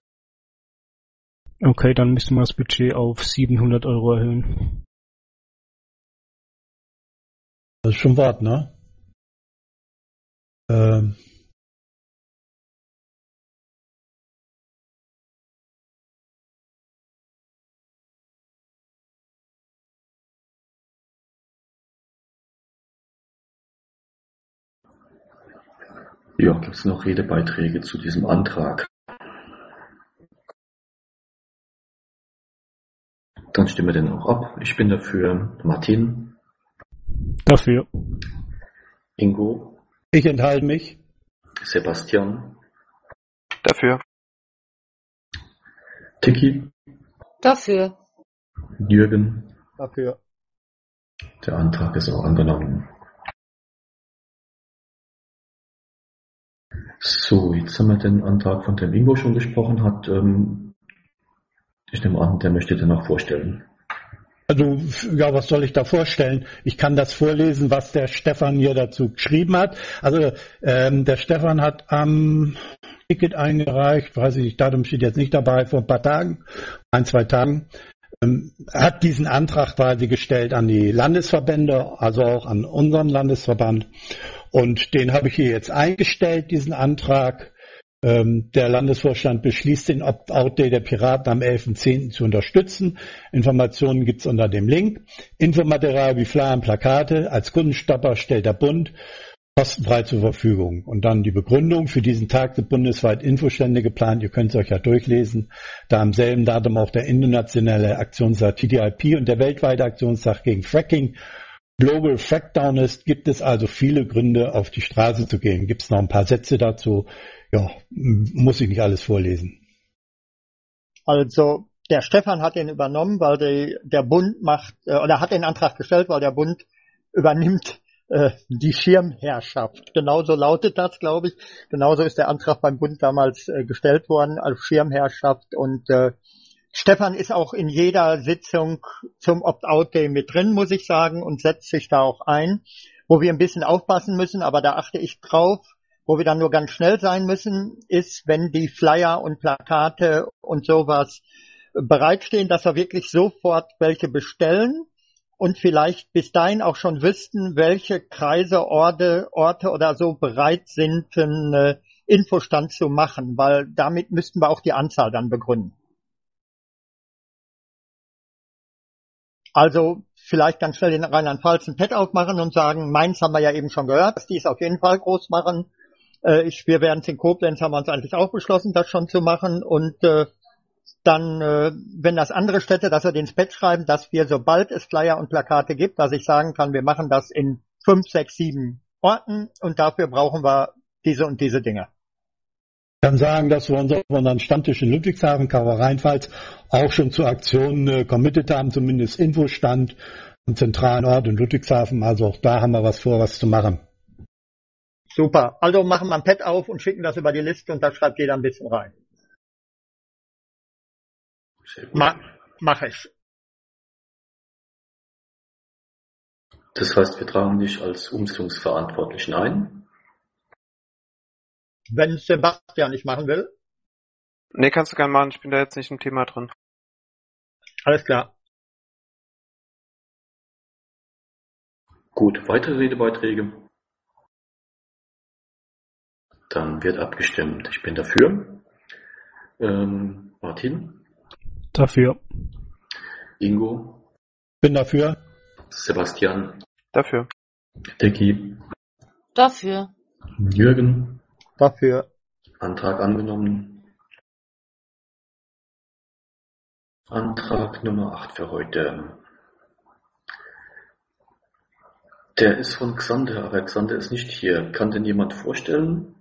Okay, dann müssen wir das Budget auf siebenhundert Euro erhöhen. Das ist schon Wort, ne? Ähm. Ja, gibt es noch Redebeiträge zu diesem Antrag? Dann stimmen wir den auch ab. Ich bin dafür. Martin? Dafür. Ingo? Ich enthalte mich. Sebastian? Dafür. Tiki? Dafür. Jürgen? Dafür. Der Antrag ist auch angenommen. So, jetzt haben wir den Antrag, von dem Ingo schon gesprochen hat. Ähm, ich nehme an, der möchte den noch vorstellen. Also, ja, was soll ich da vorstellen? Ich kann das vorlesen, was der Stefan hier dazu geschrieben hat. Also, ähm, der Stefan hat am Ticket eingereicht, weiß ich nicht, Datum steht jetzt nicht dabei, vor ein paar Tagen, ein, zwei Tagen, ähm, hat diesen Antrag quasi gestellt an die Landesverbände, also auch an unseren Landesverband. Und den habe ich hier jetzt eingestellt, diesen Antrag. Ähm, der Landesvorstand beschließt, den Opt-out-Day der Piraten am elften zehnten zu unterstützen. Informationen gibt's unter dem Link. Infomaterial wie Flyer und Plakate als Kundenstopper stellt der Bund kostenfrei zur Verfügung. Und dann die Begründung. Für diesen Tag sind bundesweit Infostände geplant. Ihr könnt es euch ja durchlesen. Da am selben Datum auch der internationale Aktionstag T D I P und der weltweite Aktionstag gegen Fracking Global Frackdown ist, gibt es also viele Gründe, auf die Straße zu gehen. Gibt es noch ein paar Sätze dazu? Ja, muss ich nicht alles vorlesen. Also der Stefan hat den übernommen, weil die, der Bund macht, äh, oder hat den Antrag gestellt, weil der Bund übernimmt äh, die Schirmherrschaft. Genauso lautet das, glaube ich. Genauso ist der Antrag beim Bund damals äh, gestellt worden, als Schirmherrschaft. Und äh, Stefan ist auch in jeder Sitzung zum Opt-out-Day mit drin, muss ich sagen, und setzt sich da auch ein. Wo wir ein bisschen aufpassen müssen, aber da achte ich drauf, wo wir dann nur ganz schnell sein müssen, ist, wenn die Flyer und Plakate und sowas bereitstehen, dass wir wirklich sofort welche bestellen und vielleicht bis dahin auch schon wüssten, welche Kreise, Orte, Orte oder so bereit sind, einen äh, Infostand zu machen, weil damit müssten wir auch die Anzahl dann begründen. Also vielleicht ganz schnell in Rheinland-Pfalz ein Pad aufmachen und sagen, Mainz haben wir ja eben schon gehört, dass die es auf jeden Fall groß machen. Äh, ich, wir werden es in Koblenz, haben wir uns eigentlich auch beschlossen, das schon zu machen und äh, dann, äh, wenn das andere Städte, dass wir den Pad schreiben, dass wir, sobald es Flyer und Plakate gibt, dass ich sagen kann, wir machen das in fünf, sechs, sieben Orten und dafür brauchen wir diese und diese Dinge. Ich kann sagen, dass wir uns auf unseren Stammtisch in Ludwigshafen, Rheinland-Pfalz auch schon zu Aktionen äh, committed haben, zumindest Infostand am zentralen Ort in Ludwigshafen. Also auch da haben wir was vor, was zu machen. Super. Also machen wir ein Pad auf und schicken das über die Liste und da schreibt jeder ein bisschen rein. Ma- mach ich. Das heißt, wir tragen dich als Umsetzungsverantwortlichen ein. Wenn Sebastian nicht machen will. Nee, kannst du gerne machen, ich bin da jetzt nicht im Thema drin. Alles klar. Gut, weitere Redebeiträge? Dann wird abgestimmt. Ich bin dafür. Ähm, Martin? Dafür. Ingo? Bin dafür. Sebastian? Dafür. Dickie? Dafür. Jürgen? Dafür. Antrag angenommen. Antrag Nummer acht für heute. Der ist von Xander, aber Xander ist nicht hier. Kann denn jemand vorstellen?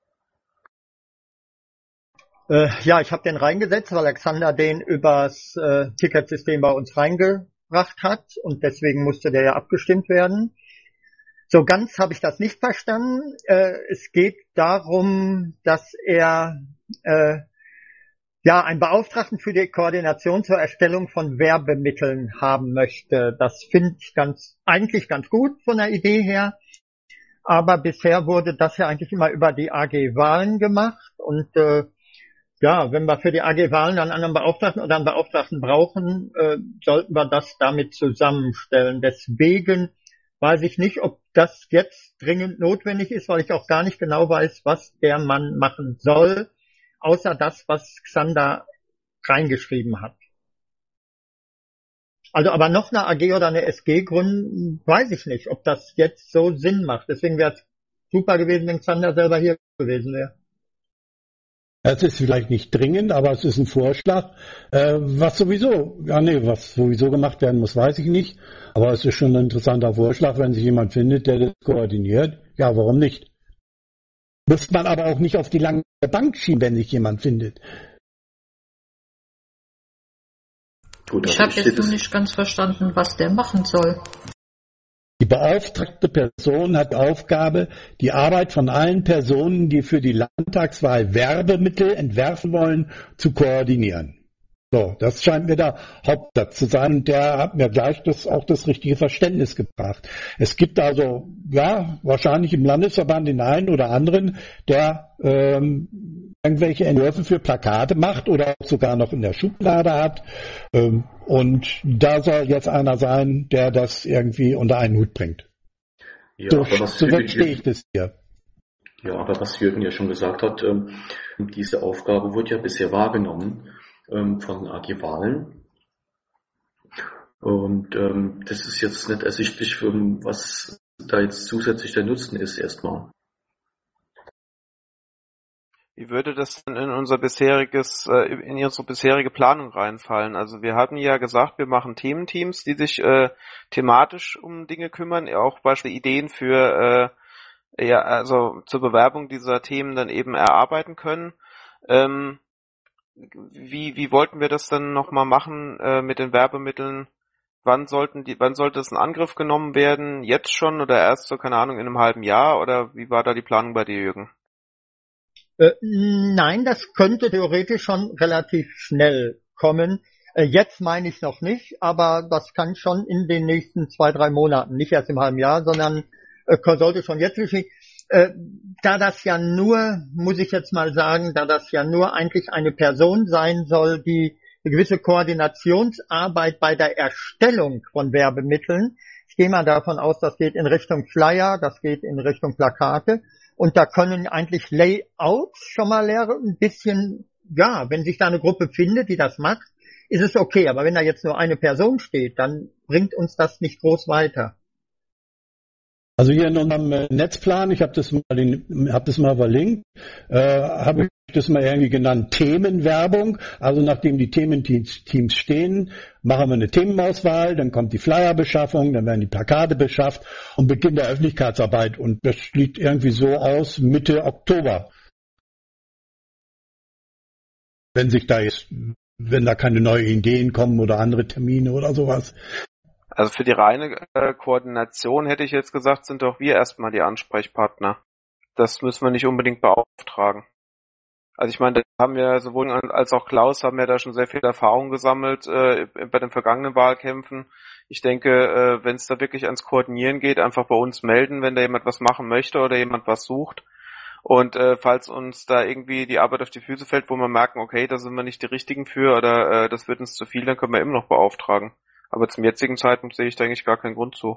Äh, ja, ich habe den reingesetzt, weil Alexander den übers äh, Ticketsystem bei uns reingebracht hat und deswegen musste der ja abgestimmt werden. So ganz habe ich das nicht verstanden. Äh, es geht darum, dass er äh, ja einen Beauftragten für die Koordination zur Erstellung von Werbemitteln haben möchte. Das finde ich ganz eigentlich ganz gut von der Idee her. Aber bisher wurde das ja eigentlich immer über die A G Wahlen gemacht und äh, ja, wenn wir für die A G Wahlen einen anderen Beauftragten oder einen Beauftragten brauchen, äh, sollten wir das damit zusammenstellen. Deswegen weiß ich nicht, ob das jetzt dringend notwendig ist, weil ich auch gar nicht genau weiß, was der Mann machen soll, außer das, was Xander reingeschrieben hat. Also aber noch eine A G oder eine S G gründen, weiß ich nicht, ob das jetzt so Sinn macht. Deswegen wäre es super gewesen, wenn Xander selber hier gewesen wäre. Es ist vielleicht nicht dringend, aber es ist ein Vorschlag, äh, was sowieso, ja nee, was sowieso gemacht werden muss, weiß ich nicht. Aber es ist schon ein interessanter Vorschlag, wenn sich jemand findet, der das koordiniert. Ja, warum nicht? Muss man aber auch nicht auf die lange Bank schieben, wenn sich jemand findet. Gut, Ich also habe steht jetzt noch es- nicht ganz verstanden, was der machen soll. Die beauftragte Person hat die Aufgabe, die Arbeit von allen Personen, die für die Landtagswahl Werbemittel entwerfen wollen, zu koordinieren. So, das scheint mir der Hauptsatz zu sein und der hat mir gleich das, auch das richtige Verständnis gebracht. Es gibt also, ja, wahrscheinlich im Landesverband den einen oder anderen, der ähm, irgendwelche Entwürfe für Plakate macht oder sogar noch in der Schublade hat. Ähm, und da soll jetzt einer sein, der das irgendwie unter einen Hut bringt. Ja, So, aber was so Jürgen, verstehe ich das hier. ja, aber was Jürgen ja schon gesagt hat, ähm, diese Aufgabe wurde ja bisher wahrgenommen ähm, von A G Wahlen. Und ähm, das ist jetzt nicht ersichtlich, ähm, was da jetzt zusätzlich der Nutzen ist erstmal. Wie würde das denn in unser bisheriges, äh, in unsere bisherige Planung reinfallen? Also wir hatten ja gesagt, wir machen Thementeams, die sich äh, thematisch um Dinge kümmern, auch beispielsweise Ideen für äh, ja, also zur Bewerbung dieser Themen dann eben erarbeiten können. Ähm, wie, wie wollten wir das denn nochmal machen äh, mit den Werbemitteln? Wann sollten die, wann sollte es in Angriff genommen werden? Jetzt schon oder erst so, keine Ahnung, in einem halben Jahr? Oder wie war da die Planung bei dir, Jürgen? Äh, nein, das könnte theoretisch schon relativ schnell kommen. Äh, jetzt meine ich noch nicht, aber das kann schon in den nächsten zwei, drei Monaten, nicht erst im halben Jahr, sondern äh, sollte schon jetzt geschehen. Äh, da das ja nur, muss ich jetzt mal sagen, da das ja nur eigentlich eine Person sein soll, die eine gewisse Koordinationsarbeit bei der Erstellung von Werbemitteln. Ich gehe mal davon aus, das geht in Richtung Flyer, das geht in Richtung Plakate. Und da können eigentlich Layouts schon mal lernen, ein bisschen, ja, wenn sich da eine Gruppe findet, die das macht, ist es okay. Aber wenn da jetzt nur eine Person steht, dann bringt uns das nicht groß weiter. Also hier in unserem Netzplan, ich habe das mal, hab das mal verlinkt, äh, habe ich das mal irgendwie genannt Themenwerbung. Also nachdem die Thementeams Teams stehen, machen wir eine Themenauswahl, dann kommt die Flyerbeschaffung, dann werden die Plakate beschafft und Beginn der Öffentlichkeitsarbeit. Und das liegt irgendwie so aus Mitte Oktober. Wenn sich da jetzt, wenn da keine neuen Ideen kommen oder andere Termine oder sowas. Also für die reine äh, Koordination hätte ich jetzt gesagt, sind doch wir erstmal die Ansprechpartner. Das müssen wir nicht unbedingt beauftragen. Also ich meine, da haben wir sowohl als auch Klaus haben ja da schon sehr viel Erfahrung gesammelt äh, bei den vergangenen Wahlkämpfen. Ich denke, äh, wenn es da wirklich ans Koordinieren geht, einfach bei uns melden, wenn da jemand was machen möchte oder jemand was sucht. Und äh, falls uns da irgendwie die Arbeit auf die Füße fällt, wo wir merken, okay, da sind wir nicht die Richtigen für oder äh, das wird uns zu viel, dann können wir immer noch beauftragen. Aber zum jetzigen Zeitpunkt sehe ich da eigentlich gar keinen Grund zu.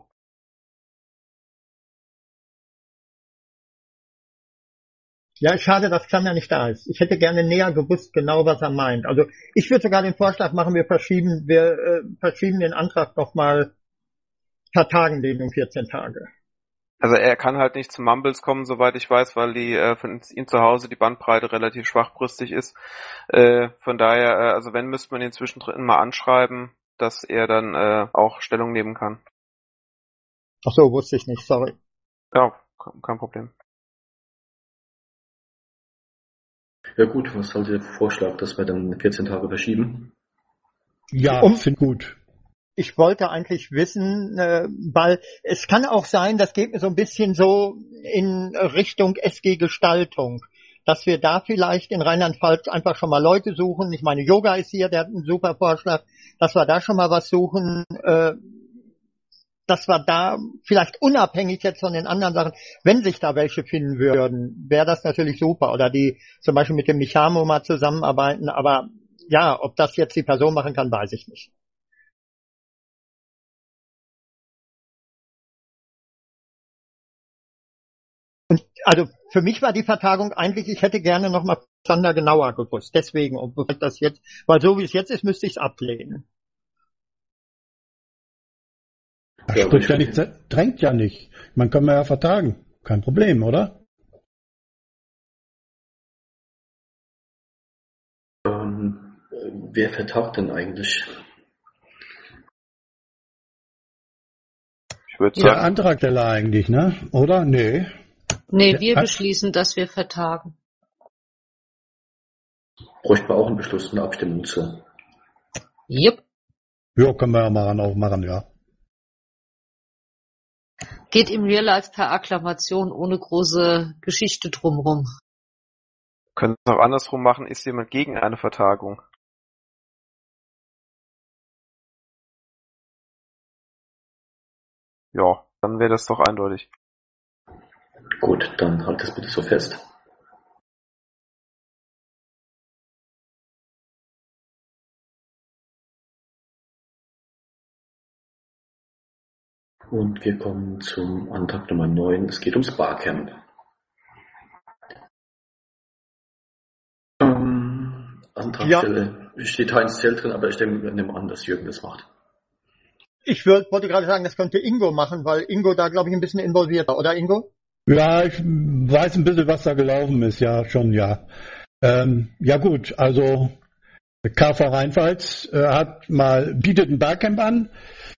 Ja, schade, dass Xander nicht da ist. Ich hätte gerne näher gewusst, genau was er meint. Also ich würde sogar den Vorschlag machen, wir verschieben, wir äh, verschieben den Antrag noch mal, vertagen den um vierzehn Tage. Also er kann halt nicht zu Mumbles kommen, soweit ich weiß, weil die äh, von ihm zu Hause die Bandbreite relativ schwachbrüstig ist. Äh, von daher, äh, also wenn, müsste man ihn zwischendrin mal anschreiben, dass er dann äh, auch Stellung nehmen kann. Ach so, wusste ich nicht, sorry. Ja, kein Problem. Ja gut, was halt der Vorschlag, dass wir dann vierzehn Tage verschieben? Ja, um, finde gut. Ich wollte eigentlich wissen, äh, weil es kann auch sein, das geht mir so ein bisschen so in Richtung S G-Gestaltung, dass wir da vielleicht in Rheinland-Pfalz einfach schon mal Leute suchen. Ich meine, Yoga ist hier, der hat einen super Vorschlag, dass wir da schon mal was suchen, äh, dass wir da vielleicht unabhängig jetzt von den anderen Sachen, wenn sich da welche finden würden, wäre das natürlich super. Oder die zum Beispiel mit dem Michamo mal zusammenarbeiten. Aber ja, ob das jetzt die Person machen kann, weiß ich nicht. Und also für mich war die Vertagung eigentlich, ich hätte gerne noch mal Sander genauer gewusst. Deswegen, ob das jetzt, weil so wie es jetzt ist, müsste ich es ablehnen. Das spricht ja nicht, drängt ja nicht. Man kann ja vertagen. Kein Problem, oder? Ähm, wer vertagt denn eigentlich? Ich würde Der sagen, Antragsteller eigentlich, ne? Oder? Nee. Nee, wir Ja. beschließen, dass wir vertagen. Bräuchten wir auch einen Beschluss, eine Abstimmung zu? Jupp. Ja, können wir ja mal auch machen, ja. Geht im Real Life per Akklamation ohne große Geschichte drumrum. können es auch andersrum machen, ist jemand gegen eine Vertagung? Ja, dann wäre das doch eindeutig. Gut, dann halt das bitte so fest. Und wir kommen zum Antrag Nummer neun. Es geht ums Barcamp. Ähm, Antragstelle ja. Steht Heinz Zell drin, aber ich denke, nehme an, dass Jürgen das macht. Ich würd, wollte gerade sagen, das könnte Ingo machen, weil Ingo da, glaube ich, ein bisschen involviert war, oder Ingo? Ja, ich weiß ein bisschen, was da gelaufen ist, ja, schon, ja. Ähm, ja gut, also K V Rheinpfalz äh, hat mal, bietet ein Barcamp an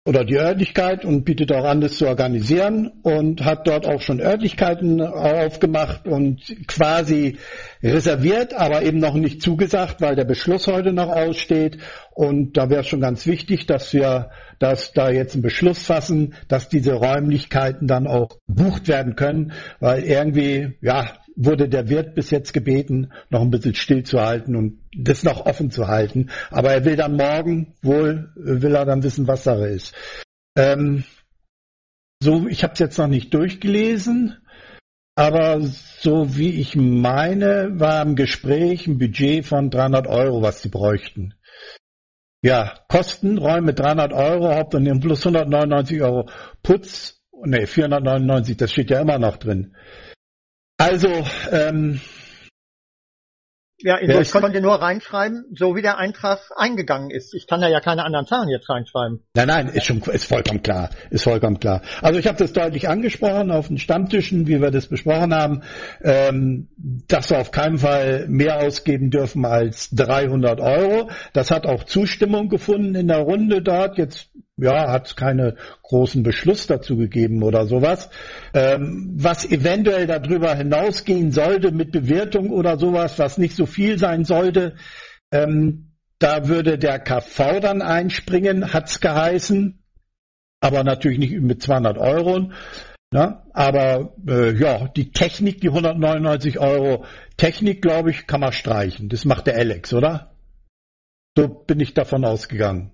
oder die Örtlichkeit und bietet auch an, das zu organisieren und hat dort auch schon Örtlichkeiten aufgemacht und quasi reserviert, aber eben noch nicht zugesagt, weil der Beschluss heute noch aussteht. Und da wäre es schon ganz wichtig, dass wir, dass da jetzt einen Beschluss fassen, dass diese Räumlichkeiten dann auch gebucht werden können, weil irgendwie, ja, wurde der Wirt bis jetzt gebeten, noch ein bisschen stillzuhalten und das noch offen zu halten. Aber er will dann morgen wohl, will er dann wissen, was Sache ist. Ähm, so, ich habe es jetzt noch nicht durchgelesen, aber so wie ich meine, war im Gespräch ein Budget von dreihundert Euro, was sie bräuchten. Ja, Kosten, Räume dreihundert Euro, Hauptunternehmen plus hundertneunundneunzig Euro Putz, nee, vierhundertneunundneunzig, das steht ja immer noch drin. Also, ähm, ja, ich, ich konnte nur reinschreiben, so wie der Eintrag eingegangen ist. Ich kann da ja keine anderen Zahlen jetzt reinschreiben. Nein, nein, ist schon, ist vollkommen klar, ist vollkommen klar. Also ich habe das deutlich angesprochen auf den Stammtischen, wie wir das besprochen haben, ähm, dass wir auf keinen Fall mehr ausgeben dürfen als dreihundert Euro. Das hat auch Zustimmung gefunden in der Runde dort. Jetzt ja, hat es keine großen Beschluss dazu gegeben oder sowas. Ähm, was eventuell darüber hinausgehen sollte mit Bewertung oder sowas, was nicht so viel sein sollte, ähm, da würde der K V dann einspringen, hat's geheißen, aber natürlich nicht mit zweihundert Euro. Ja, aber äh, ja, die Technik, die hundertneunundneunzig Euro Technik, glaube ich, kann man streichen. Das macht der Alex, oder? So bin ich davon ausgegangen.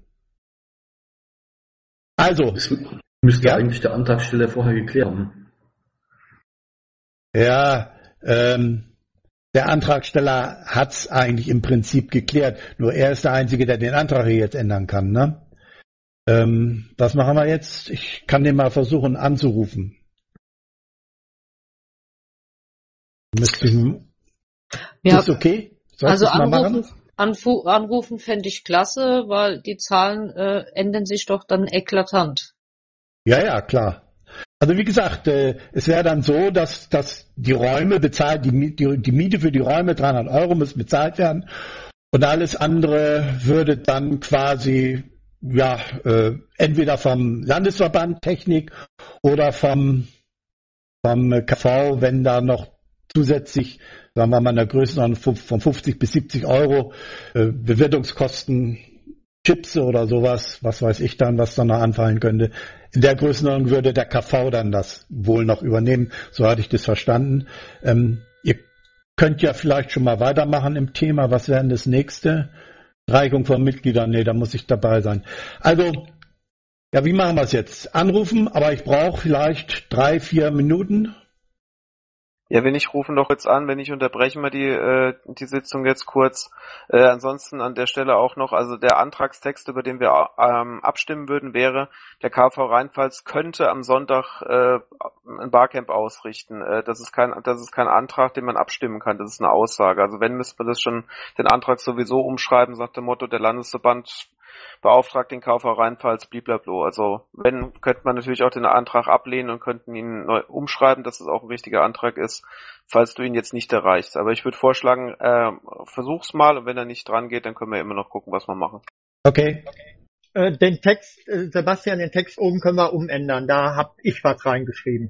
Also, das müsste ja. eigentlich der Antragsteller vorher geklärt haben. Ja, ähm, der Antragsteller hat's eigentlich im Prinzip geklärt. Nur er ist der Einzige, der den Antrag hier jetzt ändern kann. Ne? Ähm, was machen wir jetzt? Ich kann den mal versuchen anzurufen. Müsste ich, Ja, ist okay? Soll ich also das mal machen? anrufen, anfu anrufen fände ich klasse, weil die Zahlen äh, ändern sich doch dann eklatant. Ja, ja, klar. Also wie gesagt, äh, es wäre dann so, dass, dass die Räume bezahlt, die, die, die Miete für die Räume, dreihundert Euro müssen bezahlt werden und alles andere würde dann quasi ja äh, entweder vom Landesverband Technik oder vom, vom K V, wenn da noch zusätzlich, sagen wir mal, in der Größenordnung von fünfzig bis siebzig Euro äh, Bewirtungskosten, Chips oder sowas, was weiß ich dann, was da noch anfallen könnte. In der Größenordnung würde der K V dann das wohl noch übernehmen. So hatte ich das verstanden. Ähm, ihr könnt ja vielleicht schon mal weitermachen im Thema. Was wäre denn das nächste? Streichung von Mitgliedern. Nee, da muss ich dabei sein. Also, ja, wie machen wir es jetzt? Anrufen, aber ich brauche vielleicht drei, vier Minuten. Ja, wenn ich rufen doch jetzt an, wenn ich unterbrechen wir die äh, die Sitzung jetzt kurz. Äh, ansonsten an der Stelle auch noch, also der Antragstext, über den wir ähm, abstimmen würden, wäre, der K V Rheinpfalz könnte am Sonntag äh, ein Barcamp ausrichten. Äh, das ist kein das ist kein Antrag, den man abstimmen kann, das ist eine Aussage. Also wenn, müsste man das schon den Antrag sowieso umschreiben, sagt dem Motto, der Landesverband beauftragt den K V Rheinpfalz, blablabla. Also wenn, könnte man natürlich auch den Antrag ablehnen und könnten ihn neu umschreiben, dass es auch ein richtiger Antrag ist, falls du ihn jetzt nicht erreichst. Aber ich würde vorschlagen, äh, versuch's mal und wenn er nicht dran geht, dann können wir immer noch gucken, was wir machen. Okay. Äh, den Text, äh, Sebastian, den Text oben können wir umändern. Da habe ich was reingeschrieben.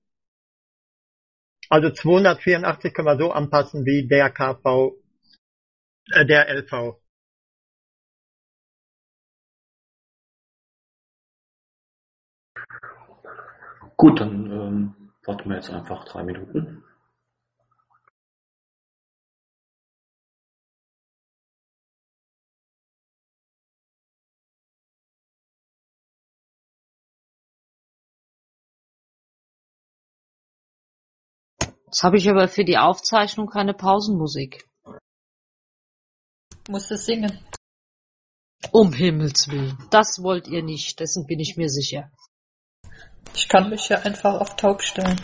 Also zweihundertvierundachtzig können wir so anpassen wie der K V, äh, der L V. Gut, dann ähm, warten wir jetzt einfach drei Minuten. Jetzt habe ich aber für die Aufzeichnung keine Pausenmusik. Musst du singen. Um Himmels Willen. Das wollt ihr nicht, dessen bin ich mir sicher. Ich kann mich ja einfach auf taub stellen.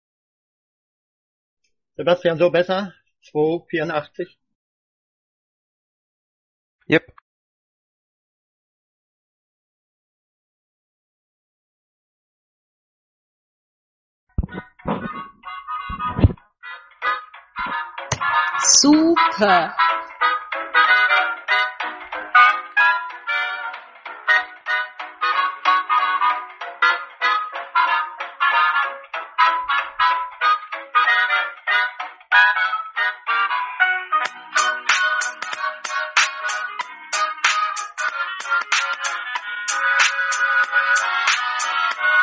Sebastian, so besser? zweihundertvierundachtzig? Yep. Super.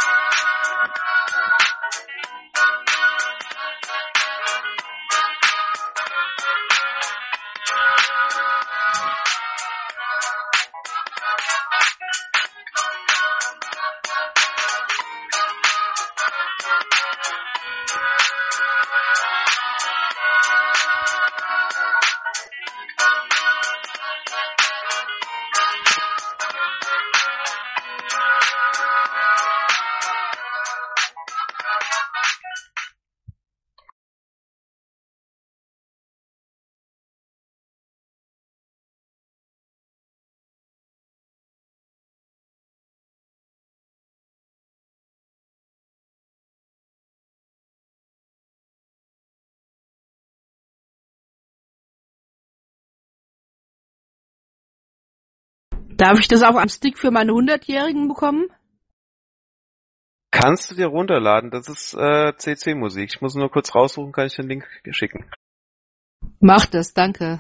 Darf ich das auf einem Stick für meine hundertjährigen bekommen? Kannst du dir runterladen, das ist äh, C C-Musik. Ich muss nur kurz raussuchen, kann ich den Link schicken. Mach das, danke.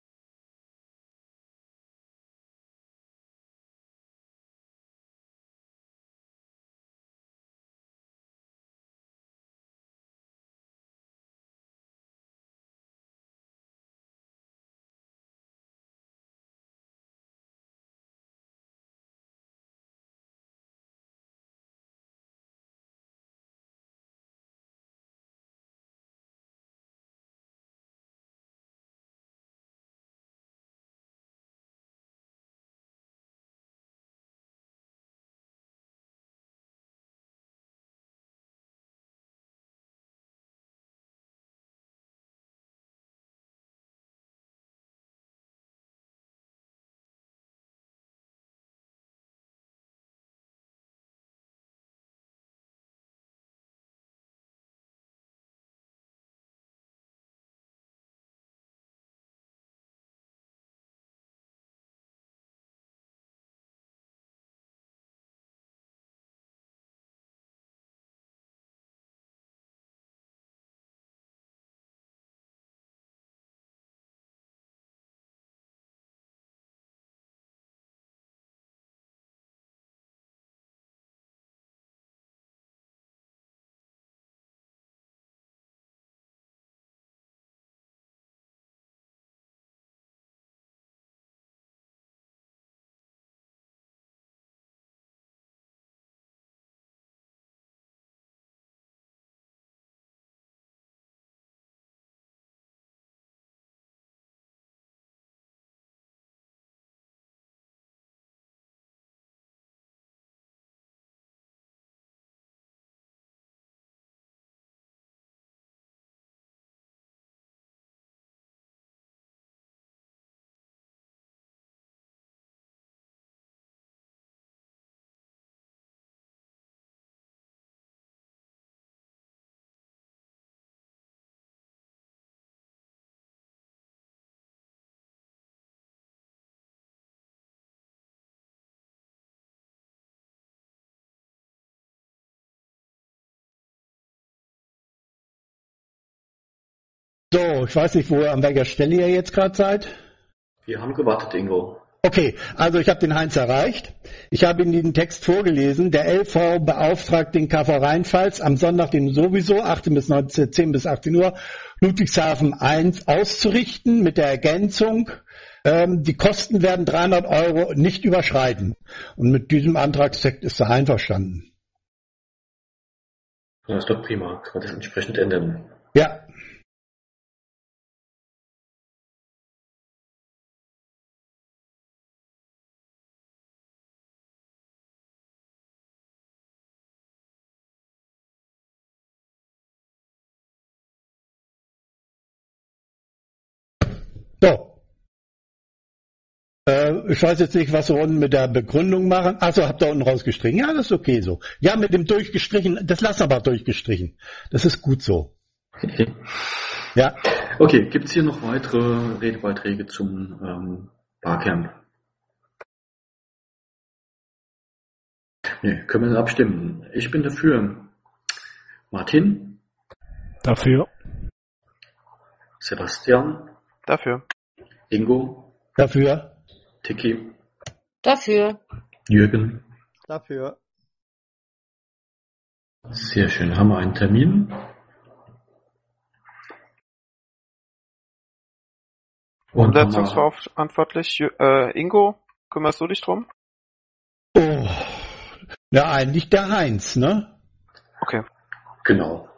So, ich weiß nicht, wo an welcher Stelle ihr jetzt gerade seid. Wir haben gewartet, Ingo. Okay, also ich habe den Heinz erreicht. Ich habe Ihnen den Text vorgelesen. Der L V beauftragt den K V Rheinpfalz am Sonntag, dem sowieso achtzehn bis neunzehn, zehn bis achtzehn Uhr, Ludwigshafen eins auszurichten mit der Ergänzung, ähm, die Kosten werden dreihundert Euro nicht überschreiten. Und mit diesem Antragstext ist er einverstanden. Das ist doch prima. Kann man das entsprechend ändern. Ja. So. Äh, ich weiß jetzt nicht, was wir unten mit der Begründung machen. Achso, habt ihr unten rausgestrichen. Ja, das ist okay so. Ja, mit dem durchgestrichen, das lassen wir aber durchgestrichen. Das ist gut so. Okay. Ja. Okay, gibt es hier noch weitere Redebeiträge zum ähm, Barcamp? Nee, können wir dann abstimmen. Ich bin dafür. Martin? Dafür. Sebastian? Dafür. Ingo? Dafür. Tiki? Dafür. Jürgen? Dafür. Sehr schön. Haben wir einen Termin? Umsetzungsverantwortlich, äh, Ingo, kümmerst du dich drum? Oh, ja, eigentlich der Heinz, ne? Okay. Genau.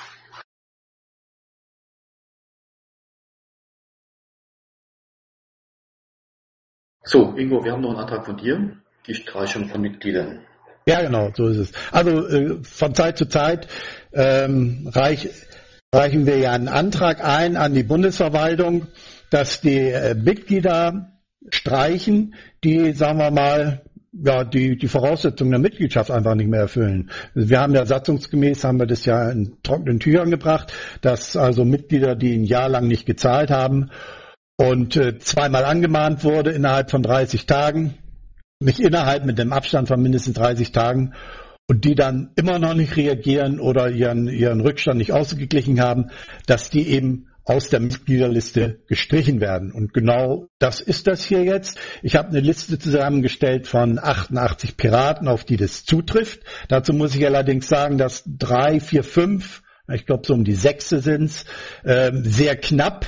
So, Ingo, wir haben noch einen Antrag von dir, die Streichung von Mitgliedern. Ja, genau, so ist es. Also äh, von Zeit zu Zeit ähm, reich, reichen wir ja einen Antrag ein an die Bundesverwaltung, dass die äh, Mitglieder streichen, die, sagen wir mal, ja, die, die Voraussetzungen der Mitgliedschaft einfach nicht mehr erfüllen. Wir haben ja satzungsgemäß, haben wir das ja in trockenen Tüchern gebracht, dass also Mitglieder, die ein Jahr lang nicht gezahlt haben und äh, zweimal angemahnt wurde innerhalb von dreißig Tagen, nicht innerhalb mit dem Abstand von mindestens dreißig Tagen, und die dann immer noch nicht reagieren oder ihren, ihren Rückstand nicht ausgeglichen haben, dass die eben aus der Mitgliederliste gestrichen werden. Und genau das ist das hier jetzt. Ich habe eine Liste zusammengestellt von achtundachtzig Piraten, auf die das zutrifft. Dazu muss ich allerdings sagen, dass drei, vier, fünf, ich glaube so um die Sechse sind's, äh, sehr knapp,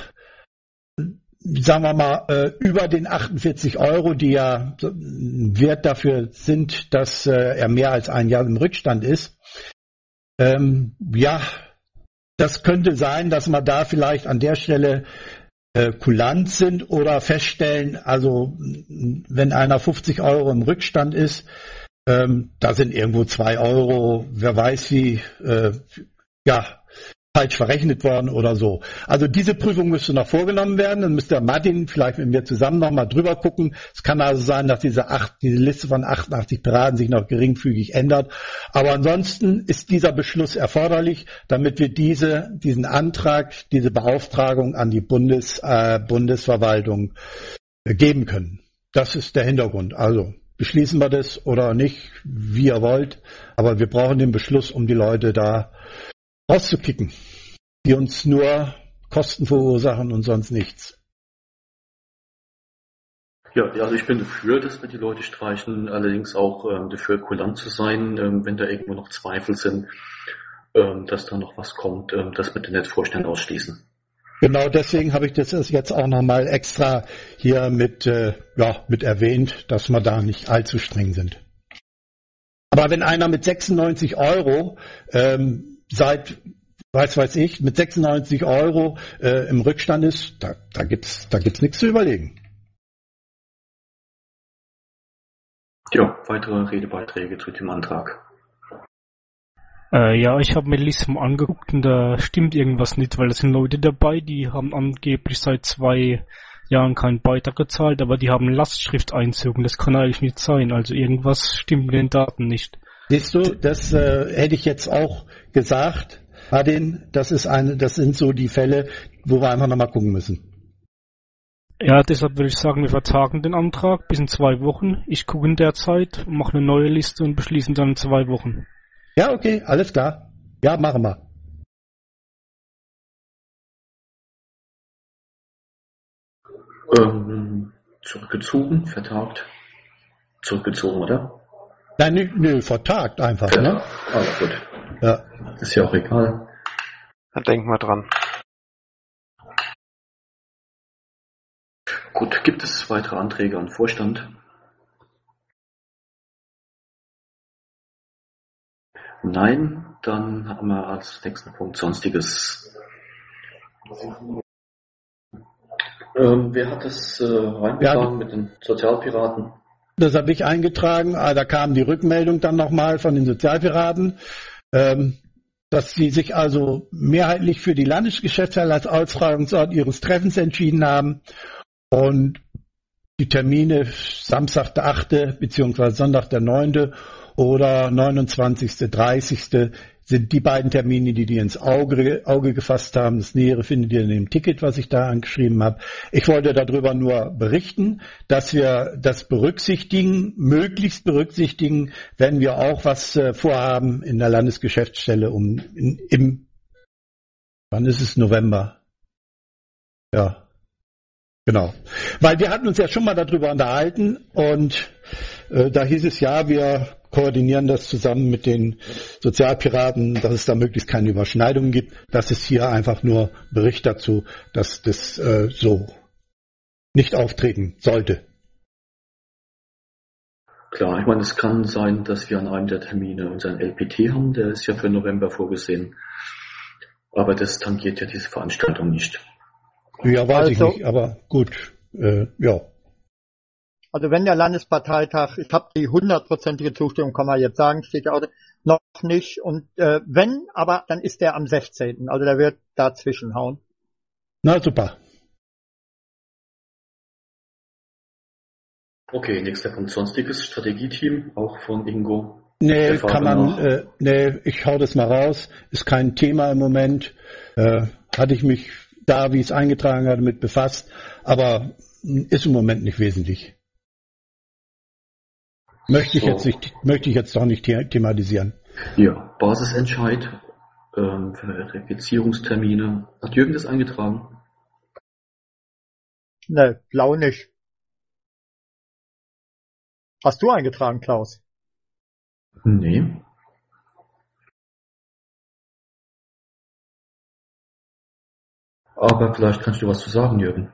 sagen wir mal, äh, über den achtundvierzig Euro, die ja Wert dafür sind, dass äh, er mehr als ein Jahr im Rückstand ist. Ähm, ja, das könnte sein, dass wir da vielleicht an der Stelle äh, kulant sind oder feststellen, also wenn einer fünfzig Euro im Rückstand ist, ähm, da sind irgendwo zwei Euro, wer weiß wie, äh, ja, falsch verrechnet worden oder so. Also diese Prüfung müsste noch vorgenommen werden. Dann müsste Martin vielleicht mit mir zusammen nochmal drüber gucken. Es kann also sein, dass diese, acht, diese Liste von achtundachtzig Piraten sich noch geringfügig ändert. Aber ansonsten ist dieser Beschluss erforderlich, damit wir diese, diesen Antrag, diese Beauftragung an die Bundes, äh, Bundesverwaltung äh, geben können. Das ist der Hintergrund. Also beschließen wir das oder nicht, wie ihr wollt. Aber wir brauchen den Beschluss, um die Leute da rauszukicken, die uns nur Kosten verursachen und sonst nichts. Ja, also ich bin dafür, dass wir die Leute streichen, allerdings auch ähm, dafür kulant zu sein, ähm, wenn da irgendwo noch Zweifel sind, ähm, dass da noch was kommt, ähm, das mit den Netzvorständen ausschließen. Genau deswegen habe ich das jetzt auch nochmal extra hier mit, äh, ja, mit erwähnt, dass wir da nicht allzu streng sind. Aber wenn einer mit sechsundneunzig Euro ähm, seit, weiß weiß ich, mit sechsundneunzig Euro äh, im Rückstand ist, da, da gibt's, da gibt's nichts zu überlegen. Ja, weitere Redebeiträge zu dem Antrag. Äh, ja, ich habe mir die Liste mal angeguckt und da stimmt irgendwas nicht, weil da sind Leute dabei, die haben angeblich seit zwei Jahren keinen Beitrag gezahlt, aber die haben Lastschrifteinzüge. Das kann eigentlich nicht sein. Also irgendwas stimmt mit den Daten nicht. Siehst du, das äh, hätte ich jetzt auch gesagt, Adin, das ist eine, das sind so die Fälle, wo wir einfach nochmal gucken müssen. Ja, deshalb würde ich sagen, wir vertagen den Antrag bis in zwei Wochen. Ich gucke in der Zeit, mache eine neue Liste und beschließen dann in zwei Wochen. Ja, okay, alles klar. Ja, machen wir. Ähm, zurückgezogen, vertagt. Zurückgezogen, oder? Nein, nö, nö, vertagt einfach, ja. Ne? Ah, gut. Ja. Ist ja auch egal. Dann denk mal dran. Gut, gibt es weitere Anträge an Vorstand? Nein, dann haben wir als nächsten Punkt Sonstiges. Ähm, wer hat das äh, reingetragen ja, mit den Sozialpiraten? Das habe ich eingetragen. Ah, da kam die Rückmeldung dann nochmal von den Sozialpiraten, ähm, dass sie sich also mehrheitlich für die Landesgeschäftsstelle als Austragungsort ihres Treffens entschieden haben und die Termine Samstag der achte beziehungsweise Sonntag der neunte oder neunundzwanzigste, dreißigste sind die beiden Termine, die die ins Auge, Auge gefasst haben. Das Nähere findet ihr in dem Ticket, was ich da angeschrieben habe. Ich wollte darüber nur berichten, dass wir das berücksichtigen, möglichst berücksichtigen, wenn wir auch was äh, vorhaben in der Landesgeschäftsstelle um in, im, wann ist es, November? Ja, genau. Weil wir hatten uns ja schon mal darüber unterhalten und äh, da hieß es ja, wir koordinieren das zusammen mit den Sozialpiraten, dass es da möglichst keine Überschneidungen gibt. Das ist hier einfach nur Bericht dazu, dass das äh, so nicht auftreten sollte. Klar, ich meine, es kann sein, dass wir an einem der Termine unseren L P T haben, der ist ja für November vorgesehen. Aber das tangiert ja diese Veranstaltung nicht. Ja, weiß Also- ich nicht, aber gut, äh, ja. Also wenn der Landesparteitag, ich habe die hundertprozentige Zustimmung, kann man jetzt sagen, steht ja auch noch nicht. Und äh, wenn, aber dann ist der am sechzehnten. Also der wird dazwischen hauen. Na super. Okay, nächster Punkt, sonstiges Strategieteam, auch von Ingo. Nee, Der Frage kann man, nach. äh, nee, ich hau das mal raus. Ist kein Thema im Moment. Äh, hatte ich mich da, wie ich es eingetragen hatte, mit befasst, aber mh, ist im Moment nicht wesentlich. Möchte ich So. jetzt nicht, möchte ich jetzt doch nicht the- thematisieren. Ja, Basisentscheid, ähm, Verifizierungstermine. Hat Jürgen das eingetragen? Ne, blau nicht. Hast du eingetragen, Klaus? Nee. Aber vielleicht kannst du was zu sagen, Jürgen.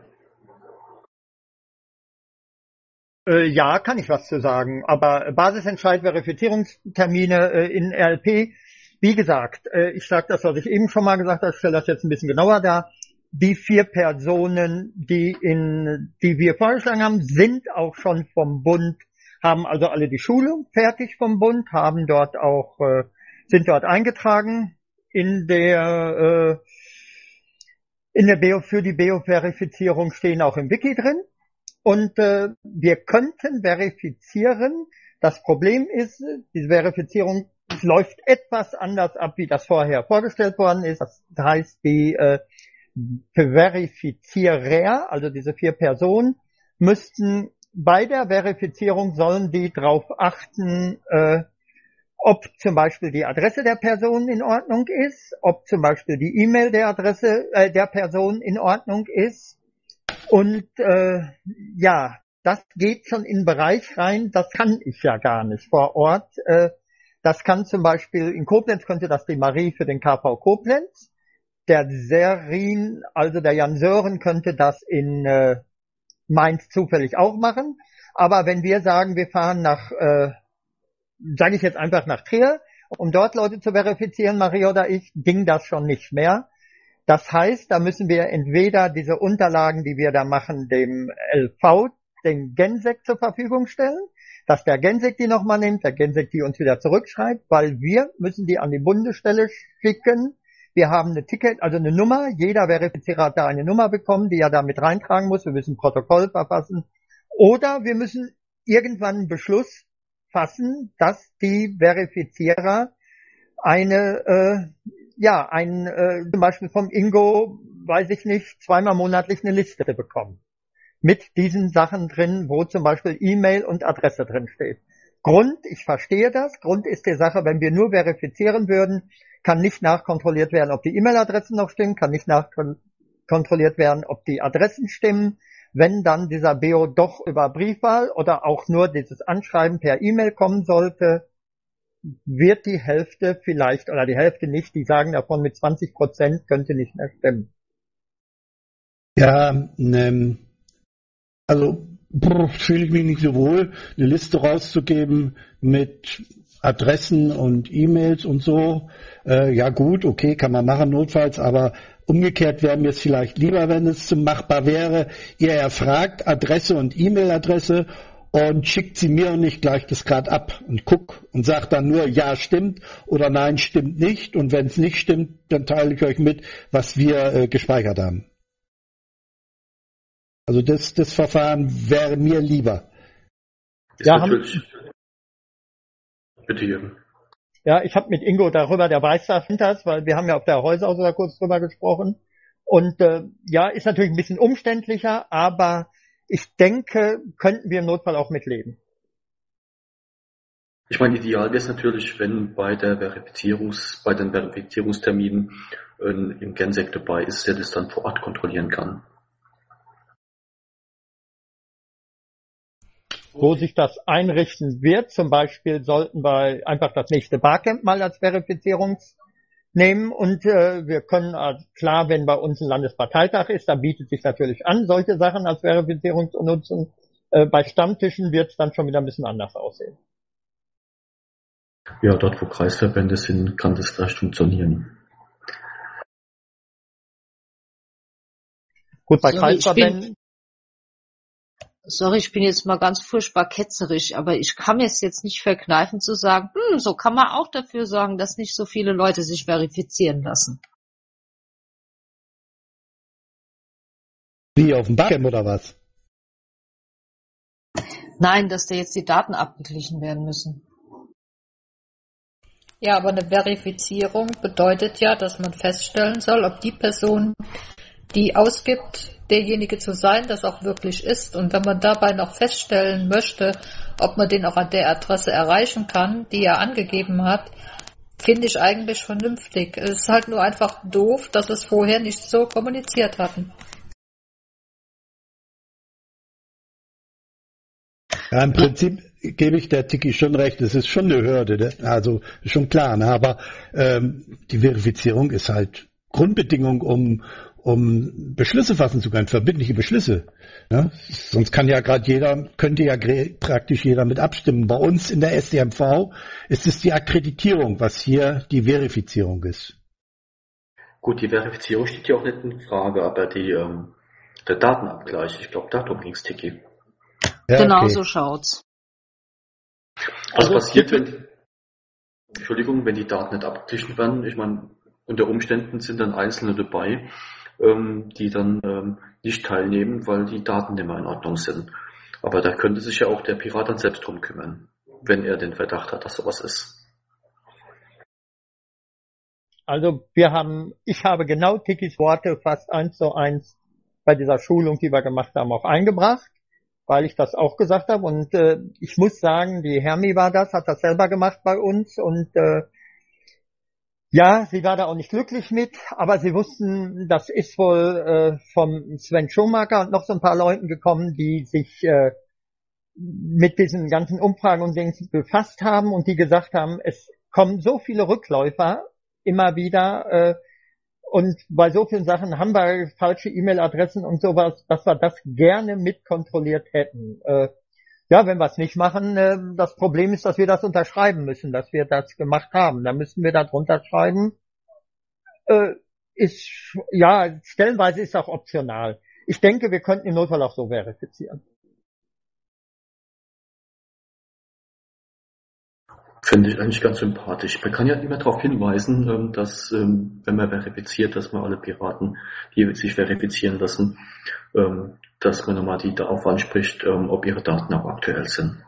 Äh, ja, kann ich was zu sagen. Aber Basisentscheid, Verifizierungstermine äh, in R L P, wie gesagt, äh, ich sage das, was ich eben schon mal gesagt habe, ich stelle das jetzt ein bisschen genauer dar. Die vier Personen, die in, die wir vorgeschlagen haben, sind auch schon vom Bund, haben also alle die Schulung fertig vom Bund, haben dort auch, äh, sind dort eingetragen in der, äh, in der B O, für die B O-Verifizierung stehen auch im Wiki drin. Und äh, wir könnten verifizieren. Das Problem ist, diese Verifizierung läuft etwas anders ab, wie das vorher vorgestellt worden ist. Das heißt, die äh, Verifizierer, also diese vier Personen, müssten bei der Verifizierung sollen die darauf achten, äh, ob zum Beispiel die Adresse der Person in Ordnung ist, ob zum Beispiel die E-Mail der Adresse äh, der Person in Ordnung ist. Und äh, ja, das geht schon in den Bereich rein, das kann ich ja gar nicht vor Ort. Äh, das kann zum Beispiel, in Koblenz könnte das die Marie für den K V Koblenz, der Serin, also der Jan Sören könnte das in äh, Mainz zufällig auch machen. Aber wenn wir sagen, wir fahren nach, äh, sage ich jetzt einfach nach Trier, um dort Leute zu verifizieren, Marie oder ich, ging das schon nicht mehr. Das heißt, da müssen wir entweder diese Unterlagen, die wir da machen, dem L V, dem Gensec zur Verfügung stellen, dass der Gensec die nochmal nimmt, der Gensec die uns wieder zurückschreibt, weil wir müssen die an die Bundesstelle schicken. Wir haben eine Ticket, also eine Nummer, jeder Verifizierer hat da eine Nummer bekommen, die er da mit reintragen muss, wir müssen ein Protokoll verfassen. Oder wir müssen irgendwann einen Beschluss fassen, dass die Verifizierer eine, äh, ja, ein, äh, zum Beispiel vom Ingo, weiß ich nicht, zweimal monatlich eine Liste bekommen. Mit diesen Sachen drin, wo zum Beispiel E-Mail und Adresse drin steht. Grund, ich verstehe das, Grund ist die Sache, wenn wir nur verifizieren würden, kann nicht nachkontrolliert werden, ob die E-Mail-Adressen noch stimmen, kann nicht nachkontrolliert werden, ob die Adressen stimmen. Wenn dann dieser B O doch über Briefwahl oder auch nur dieses Anschreiben per E-Mail kommen sollte, wird die Hälfte vielleicht oder die Hälfte nicht, die sagen davon mit zwanzig Prozent könnte nicht mehr stimmen. Ja, ähm, also fühle ich mich nicht so wohl, eine Liste rauszugeben mit Adressen und E-Mails und so. Äh, ja gut, okay, kann man machen notfalls, aber umgekehrt wäre mir es vielleicht lieber, wenn es zum machbar wäre. Ihr erfragt Adresse und E-Mail-Adresse und schickt sie mir und nicht gleich das gerade ab und guck und sagt dann nur, ja, stimmt oder nein, stimmt nicht. Und wenn es nicht stimmt, dann teile ich euch mit, was wir äh, gespeichert haben. Also das, das Verfahren wäre mir lieber. Ist Ja, natürlich. Bitte, Jürgen. Ja, ich habe mit Ingo darüber, der weiß das, weil wir haben ja auf der Häuser sogar kurz drüber gesprochen. Und äh, ja, ist natürlich ein bisschen umständlicher, aber ich denke, könnten wir im Notfall auch mitleben. Ich meine, ideal wäre es natürlich, wenn bei der Verifizierungs, bei den Verifizierungsterminen äh, im Gensec dabei ist, der das dann vor Ort kontrollieren kann. wo sich das einrichten wird. Zum Beispiel sollten wir einfach das nächste Barcamp mal als Verifizierungs nehmen und äh, wir können, also klar, wenn bei uns ein Landesparteitag ist, da bietet sich natürlich an, solche Sachen als Verifizierung zu nutzen. Äh, bei Stammtischen wird es dann schon wieder ein bisschen anders aussehen. Ja, dort wo Kreisverbände sind, kann das vielleicht funktionieren. Gut, bei Sorry, ich Kreisverbänden. bin, sorry, ich bin jetzt mal ganz furchtbar ketzerisch, aber ich kann mir es jetzt nicht verkneifen zu sagen, hm, so kann man auch dafür sorgen, dass nicht so viele Leute sich verifizieren lassen. Wie auf dem Barcamp oder was? Nein, dass da jetzt die Daten abgeglichen werden müssen. Ja, aber eine Verifizierung bedeutet ja, dass man feststellen soll, ob die Person, die ausgibt, derjenige zu sein, das auch wirklich ist. Und wenn man dabei noch feststellen möchte, ob man den auch an der Adresse erreichen kann, die er angegeben hat, finde ich eigentlich vernünftig. Es ist halt nur einfach doof, dass wir es vorher nicht so kommuniziert hatten. Ja, im Prinzip gebe ich der Tiki schon recht, es ist schon eine Hürde, ne? Also ist schon klar, ne? Aber ähm, die Verifizierung ist halt Grundbedingung, um um Beschlüsse fassen zu können, verbindliche Beschlüsse. Ne? Sonst kann ja gerade jeder, könnte ja praktisch jeder mit abstimmen. Bei uns in der S D M V ist es die Akkreditierung, was hier die Verifizierung ist. Gut, die Verifizierung steht ja auch nicht in Frage, aber die ähm, der Datenabgleich, ich glaube, darum ging es, Tiki. Ja, Genau okay. so schaut's. Was Also, passiert, wenn, Entschuldigung, wenn die Daten nicht abgeglichen werden? Ich meine, unter Umständen sind dann Einzelne dabei, ähm, die dann ähm, nicht teilnehmen, weil die Daten nicht mehr in Ordnung sind. Aber da könnte sich ja auch der Pirat dann selbst drum kümmern, wenn er den Verdacht hat, dass sowas ist. Also wir haben, ich habe genau Tikis Worte fast eins zu eins bei dieser Schulung, die wir gemacht haben, auch eingebracht, weil ich das auch gesagt habe. Und äh, ich muss sagen, die Hermi war das, hat das selber gemacht bei uns und äh, ja, sie war da auch nicht glücklich mit, aber sie wussten, das ist wohl äh, vom Sven Schumacher und noch so ein paar Leuten gekommen, die sich äh, mit diesen ganzen Umfragen und Dingen befasst haben und die gesagt haben, es kommen so viele Rückläufer immer wieder äh, und bei so vielen Sachen haben wir falsche E-Mail-Adressen und sowas, dass wir das gerne mitkontrolliert hätten. Äh, ja, wenn wir es nicht machen, äh, das Problem ist, dass wir das unterschreiben müssen, dass wir das gemacht haben. Da müssen wir da drunter schreiben. Äh, ist, ja, stellenweise ist auch optional. Ich denke, wir könnten im Notfall auch so verifizieren. Finde ich eigentlich ganz sympathisch. Man kann ja immer darauf hinweisen, dass, wenn man verifiziert, dass man alle Piraten, die sich verifizieren lassen, dass man nochmal die darauf anspricht, ob ihre Daten auch aktuell sind.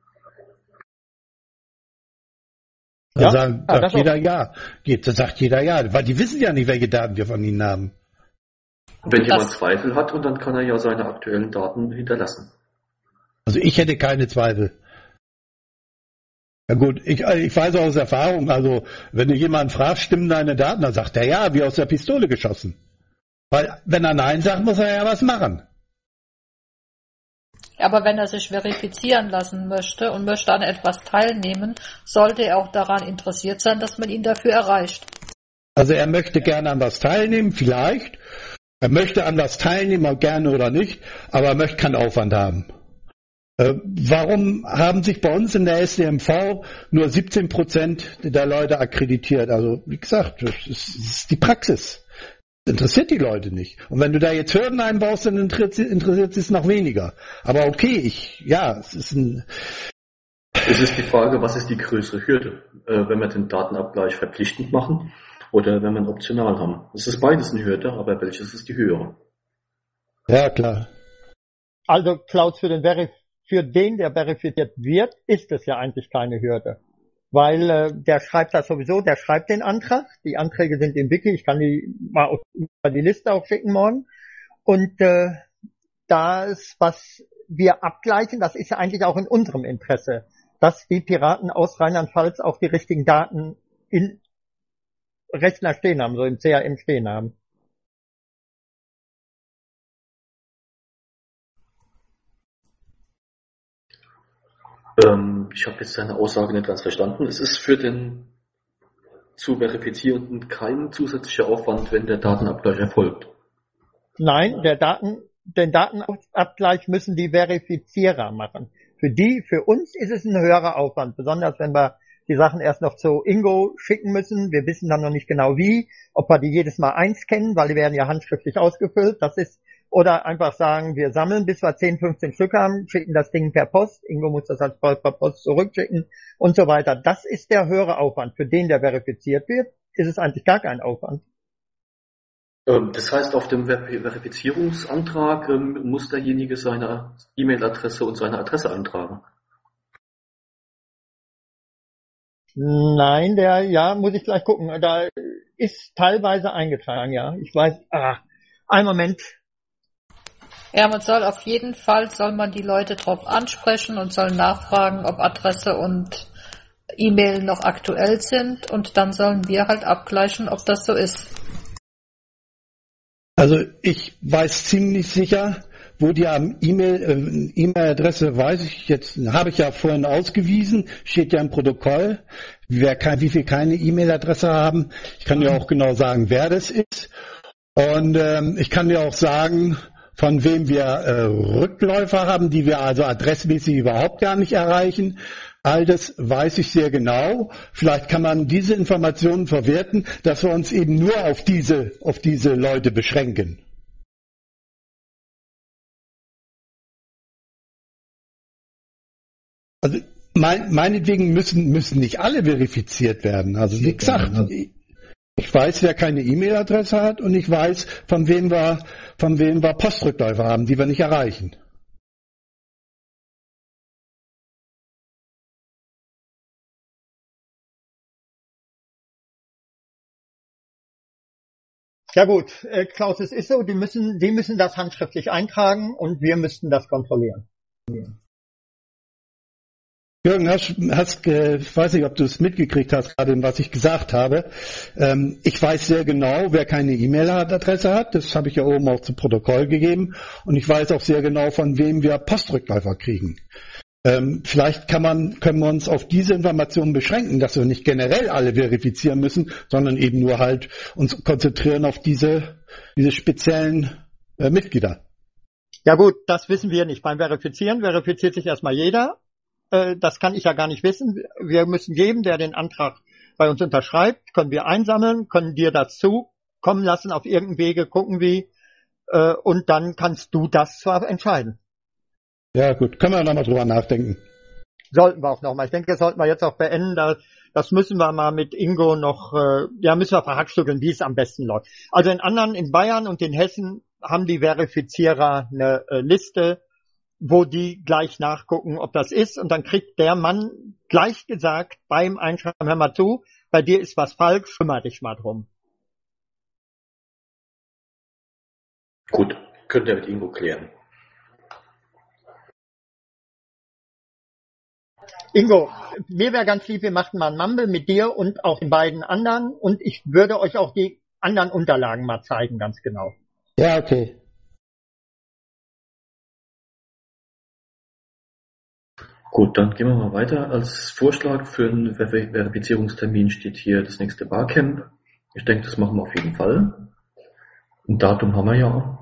Da Ja, sagt, ah, sagt das jeder auch. ja. Geht, das sagt jeder ja, weil die wissen ja nicht, welche Daten wir von ihnen haben. Wenn Das- jemand Zweifel hat, und dann kann er ja seine aktuellen Daten hinterlassen. Also ich hätte keine Zweifel. Ja gut, ich, ich weiß aus Erfahrung, also wenn du jemanden fragst, stimmen deine Daten, dann sagt er ja, wie aus der Pistole geschossen. Weil wenn er Nein sagt, muss er ja was machen. Aber wenn er sich verifizieren lassen möchte und möchte an etwas teilnehmen, sollte er auch daran interessiert sein, dass man ihn dafür erreicht. Also er möchte gerne an was teilnehmen, vielleicht. Er möchte an was teilnehmen, gerne oder nicht, aber er möchte keinen Aufwand haben. Äh, warum haben sich bei uns in der S D M V nur siebzehn Prozent der Leute akkreditiert? Also wie gesagt, das ist, das ist die Praxis. Das interessiert die Leute nicht. Und wenn du da jetzt Hürden einbaust, dann interessiert, interessiert es noch weniger. Aber okay, ich, ja, es ist ein... Es ist die Frage, was ist die größere Hürde? Äh, wenn wir den Datenabgleich verpflichtend machen oder wenn wir ihn optional haben. Es ist beides eine Hürde, aber welches ist die höhere? Ja, klar. Also Klaus, für den, Verif für den, der verifiziert wird, ist es ja eigentlich keine Hürde. Weil äh, der schreibt das sowieso, der schreibt den Antrag. Die Anträge sind im Wiki, ich kann die mal auf die Liste auch schicken morgen. Und äh, das, was wir abgleichen, das ist ja eigentlich auch in unserem Interesse, dass die Piraten aus Rheinland-Pfalz auch die richtigen Daten in Rechner stehen haben, so im C R M stehen haben. Ähm, ich habe jetzt seine Aussage nicht ganz verstanden. Es ist für den zu Verifizierenden kein zusätzlicher Aufwand, wenn der Datenabgleich erfolgt. Nein, der Daten, den Datenabgleich müssen die Verifizierer machen. Für die, für uns ist es ein höherer Aufwand, besonders wenn wir die Sachen erst noch zu Ingo schicken müssen. Wir wissen dann noch nicht genau wie, ob wir die jedes Mal einscannen, weil die werden ja handschriftlich ausgefüllt. Das ist, oder einfach sagen, wir sammeln, bis wir zehn, fünfzehn Stück haben, schicken das Ding per Post. Ingo muss das als per Post zurückschicken und so weiter. Das ist der höhere Aufwand. Für den, der verifiziert wird, ist es eigentlich gar kein Aufwand. Das heißt, auf dem Ver- Verifizierungsantrag ähm, muss derjenige seine E-Mail-Adresse und seine Adresse eintragen. Nein, der, ja, muss ich gleich gucken. Da ist teilweise eingetragen, ja. Ich weiß, ah, einen Moment. Ja, man soll auf jeden Fall, soll man die Leute drauf ansprechen und soll nachfragen, ob Adresse und E-Mail noch aktuell sind, und dann sollen wir halt abgleichen, ob das so ist. Also ich weiß ziemlich sicher, wo die am E-Mail, äh, E-Mail-Adresse weiß ich jetzt, habe ich ja vorhin ausgewiesen, steht ja im Protokoll, wer kann, wie viel keine E-Mail-Adresse haben. Ich kann dir auch genau sagen, wer das ist. Und ähm, ich kann dir auch sagen, von wem wir äh, Rückläufer haben, die wir also adressmäßig überhaupt gar nicht erreichen. All das weiß ich sehr genau. Vielleicht kann man diese Informationen verwerten, dass wir uns eben nur auf diese, auf diese Leute beschränken. Also mein, meinetwegen müssen, müssen nicht alle verifiziert werden. Also wie gesagt, ich weiß, wer keine E-Mail-Adresse hat, und ich weiß, von wem wir, von wem wir Postrückläufer haben, die wir nicht erreichen. Ja gut, äh, Klaus, es ist so, die müssen, die müssen das handschriftlich eintragen und wir müssten das kontrollieren. Jürgen, hast, hast, äh, ich weiß nicht, ob du es mitgekriegt hast, gerade was ich gesagt habe. Ähm, ich weiß sehr genau, wer keine E-Mail-Adresse hat. Das habe ich ja oben auch zu Protokoll gegeben. Und ich weiß auch sehr genau, von wem wir Postrückläufer kriegen. Ähm, vielleicht kann man, können wir uns auf diese Informationen beschränken, dass wir nicht generell alle verifizieren müssen, sondern eben nur halt uns konzentrieren auf diese, diese speziellen äh, Mitglieder. Ja gut, das wissen wir nicht. Beim Verifizieren verifiziert sich erstmal jeder. Äh, das kann ich ja gar nicht wissen. Wir müssen jedem, der den Antrag bei uns unterschreibt, können wir einsammeln, können dir dazu kommen lassen, auf irgendeinem Wege gucken wie, äh, und dann kannst du das zwar entscheiden. Ja gut, können wir nochmal drüber nachdenken. Sollten wir auch nochmal. Ich denke, das sollten wir jetzt auch beenden. Da, das müssen wir mal mit Ingo noch, äh, ja, müssen wir verhackstückeln, wie es am besten läuft. Also in anderen, in Bayern und in Hessen haben die Verifizierer eine äh, Liste, wo die gleich nachgucken, ob das ist. Und dann kriegt der Mann gleich gesagt beim Einschreiben, hör mal zu, bei dir ist was falsch, kümmere dich mal drum. Gut, könnt ihr mit Ingo klären. Ingo, mir wäre ganz lieb, wir machten mal ein Mumble mit dir und auch den beiden anderen, und ich würde euch auch die anderen Unterlagen mal zeigen, ganz genau. Ja, okay. Gut, dann gehen wir mal weiter. Als Vorschlag für einen Ver- Verifizierungstermin steht hier das nächste Barcamp. Ich denke, das machen wir auf jeden Fall. Ein Datum haben wir ja.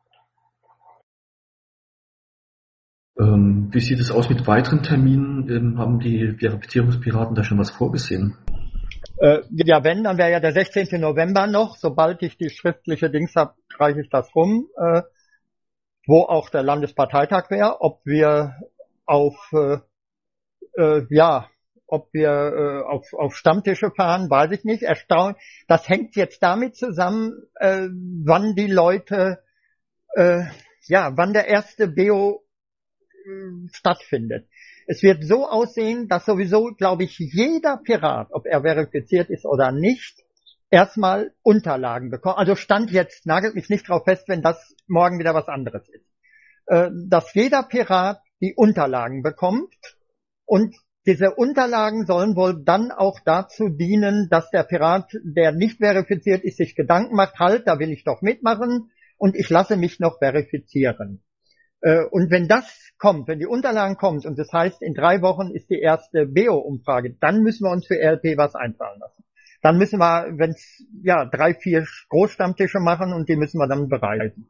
Ähm, wie sieht es aus mit weiteren Terminen? Ähm, haben die Verifizierungspiraten da schon was vorgesehen? Äh, ja, wenn, dann wäre ja der sechzehnten November noch. Sobald ich die schriftliche Dings habe, reiche ich das rum, äh, wo auch der Landesparteitag wäre. Ob wir auf, äh, äh, ja, ob wir äh, auf, auf Stammtische fahren, weiß ich nicht. Erstaunt. Das hängt jetzt damit zusammen, äh, wann die Leute, äh, ja, wann der erste B O stattfindet. Es wird so aussehen, dass sowieso, glaube ich, jeder Pirat, ob er verifiziert ist oder nicht, erstmal Unterlagen bekommt. Also Stand jetzt, nagelt mich nicht drauf fest, wenn das morgen wieder was anderes ist. Äh, dass jeder Pirat die Unterlagen bekommt, und diese Unterlagen sollen wohl dann auch dazu dienen, dass der Pirat, der nicht verifiziert ist, sich Gedanken macht, halt, da will ich doch mitmachen und ich lasse mich noch verifizieren. Äh, und wenn das kommt, wenn die Unterlagen kommen und das heißt, in drei Wochen ist die erste B O-Umfrage, dann müssen wir uns für R L P was einfallen lassen. Dann müssen wir, wenn es ja drei, vier Großstammtische machen und die müssen wir dann bereiten.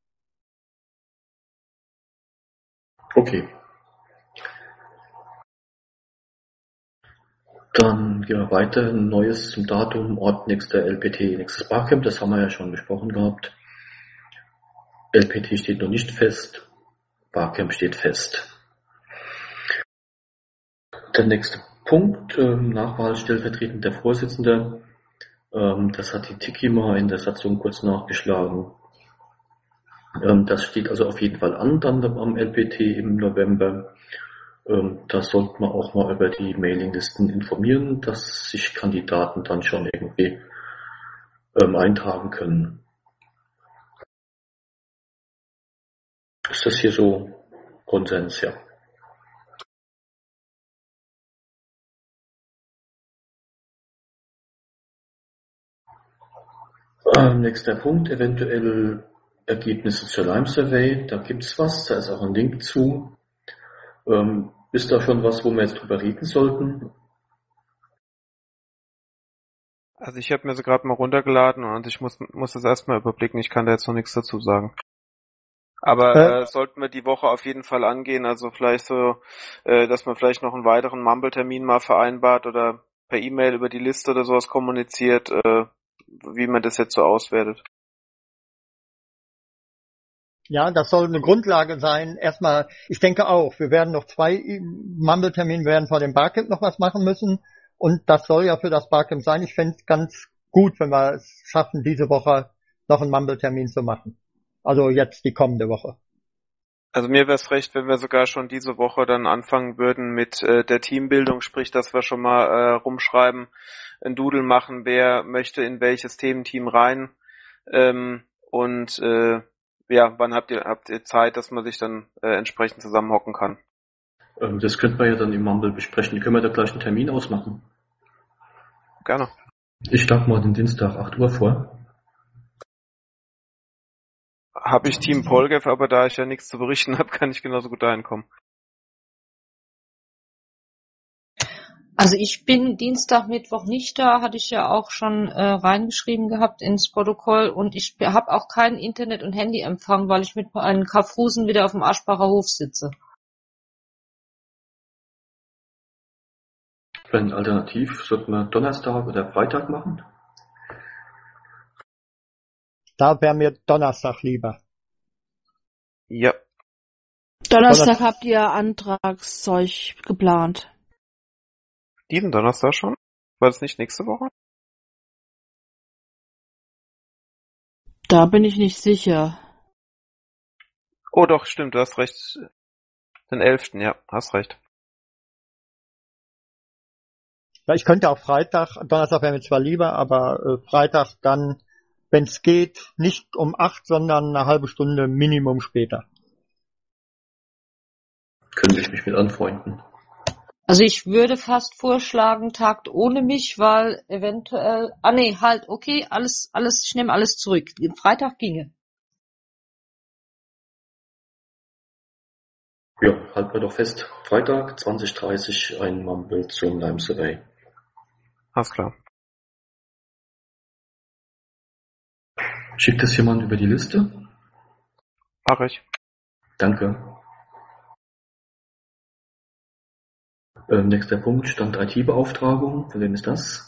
Okay. Dann gehen wir weiter. Neues zum Datum, Ort nächster L P T, nächstes Barcamp, das haben wir ja schon besprochen gehabt. L P T steht noch nicht fest, Barcamp steht fest. Der nächste Punkt, ähm, Nachwahl stellvertretender Vorsitzender. Ähm, das hat die Tiki mal in der Satzung kurz nachgeschlagen. Ähm, das steht also auf jeden Fall an, dann am L P T im November. Ähm, da sollte man auch mal über die Mailinglisten informieren, dass sich Kandidaten dann schon irgendwie ähm, eintragen können. Ist das hier so Konsens, ja? Ähm, nächster Punkt, eventuell Ergebnisse zur Lime Survey. Da gibt's was, da ist auch ein Link zu. Ähm, ist da schon was, wo wir jetzt drüber reden sollten? Also ich habe mir sie gerade mal runtergeladen und ich muss, muss das erstmal überblicken. Ich kann da jetzt noch nichts dazu sagen. Aber Äh, äh, sollten wir die Woche auf jeden Fall angehen. Also vielleicht so, äh, dass man vielleicht noch einen weiteren Mumble-Termin mal vereinbart oder per E-Mail über die Liste oder sowas kommuniziert, äh, wie man das jetzt so auswertet. Ja, das soll eine Grundlage sein. Erstmal, ich denke auch, wir werden noch zwei Mumble-Termine, wir werden vor dem Barcamp noch was machen müssen. Und das soll ja für das Barcamp sein. Ich fände es ganz gut, wenn wir es schaffen, diese Woche noch einen Mumble-Termin zu machen. Also jetzt die kommende Woche. Also mir wäre es recht, wenn wir sogar schon diese Woche dann anfangen würden mit äh, der Teambildung, sprich, dass wir schon mal äh, rumschreiben, ein Doodle machen, wer möchte in welches Thementeam rein. Ähm, und äh, ja, wann habt ihr habt ihr Zeit, dass man sich dann äh, entsprechend zusammenhocken kann? Ähm, das könnten wir ja dann im Mumble besprechen. Können wir da gleich einen Termin ausmachen? Gerne. Ich schlage mal den Dienstag acht Uhr vor. Habe ich Team Polgef, aber da ich ja nichts zu berichten habe, kann ich genauso gut dahin kommen. Also ich bin Dienstag, Mittwoch nicht da, hatte ich ja auch schon äh, reingeschrieben gehabt ins Protokoll und ich habe auch keinen Internet- und Handyempfang, weil ich mit einem Kaffrusen wieder auf dem Aschbacher Hof sitze. Wenn alternativ, sollten wir Donnerstag oder Freitag machen? Da wäre mir Donnerstag lieber. Ja. Donnerstag habt ihr Antragszeug geplant. Diesen Donnerstag schon? War das nicht nächste Woche? Da bin ich nicht sicher. Oh doch, stimmt, du hast recht. Den elften ja, hast recht. Ja, ich könnte auch Freitag, Donnerstag wäre mir zwar lieber, aber äh, Freitag dann, wenn es geht, nicht um acht, sondern eine halbe Stunde Minimum später. Könnte ich mich mit anfreunden. Also ich würde fast vorschlagen, tagt ohne mich, weil eventuell, ah nee, halt, okay, alles, alles, ich nehme alles zurück. Freitag ginge. Ja, halten wir doch fest. Freitag, zwanzig Uhr dreißig, ein Mumble zum Lime Survey. Alles klar. Schickt das jemand über die Liste? Mach ich. Danke. Ähm, nächster Punkt, Stand I T-Beauftragung. Von wem ist das?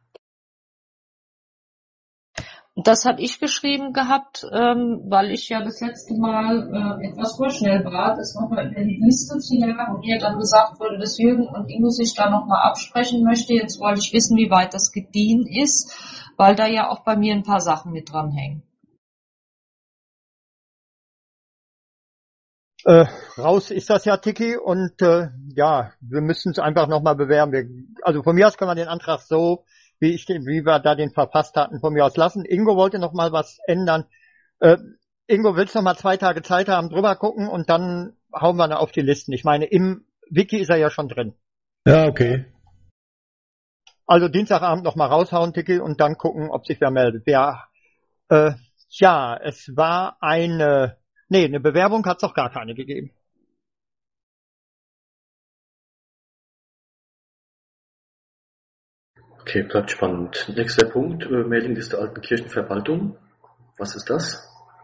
Das habe ich geschrieben gehabt, ähm, weil ich ja das letzte Mal äh, etwas vorschnell war, das nochmal über die Liste zu jagen und mir dann gesagt wurde, dass Jürgen und Ingo sich da nochmal absprechen möchte. Jetzt wollte ich wissen, wie weit das gediehen ist, weil da ja auch bei mir ein paar Sachen mit dranhängen. Äh, raus ist das ja, Tiki, und äh, ja, wir müssen es einfach nochmal bewerben. Wir, also von mir aus können wir den Antrag so, wie ich den, wie wir da den verfasst hatten, von mir aus lassen. Ingo wollte noch mal was ändern. Äh, Ingo, willst du noch mal zwei Tage Zeit haben, drüber gucken und dann hauen wir ihn auf die Listen. Ich meine, im Wiki ist er ja schon drin. Ja, okay. Also Dienstagabend noch mal raushauen, Tiki, und dann gucken, ob sich wer meldet. Ja, äh, ja, es war eine Nee, eine Bewerbung hat es auch gar keine gegeben. Okay, bleibt spannend. Nächster Punkt, äh, Mailingliste Alten Kirchenverwaltung. Was ist das?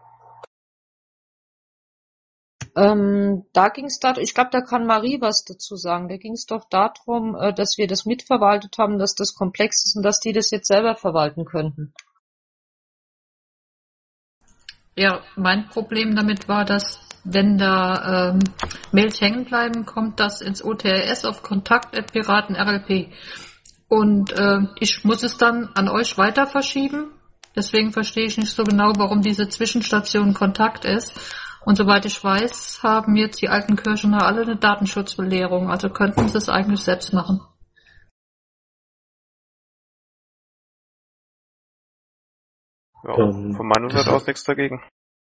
Ähm, da ging es darum, ich glaube, da kann Marie was dazu sagen. Da ging es doch darum, äh, dass wir das mitverwaltet haben, dass das komplex ist und dass die das jetzt selber verwalten könnten. Ja, mein Problem damit war, dass wenn da ähm, Mails hängen bleiben, kommt das ins O T R S auf kontakt at piraten R L P. Und äh, ich muss es dann an euch weiter verschieben. Deswegen verstehe ich nicht so genau, warum diese Zwischenstation Kontakt ist. Und soweit ich weiß, haben jetzt die alten Kirchener alle eine Datenschutzbelehrung. Also könnten sie es eigentlich selbst machen. Ja, Ähm, von meiner das Seite aus nichts dagegen.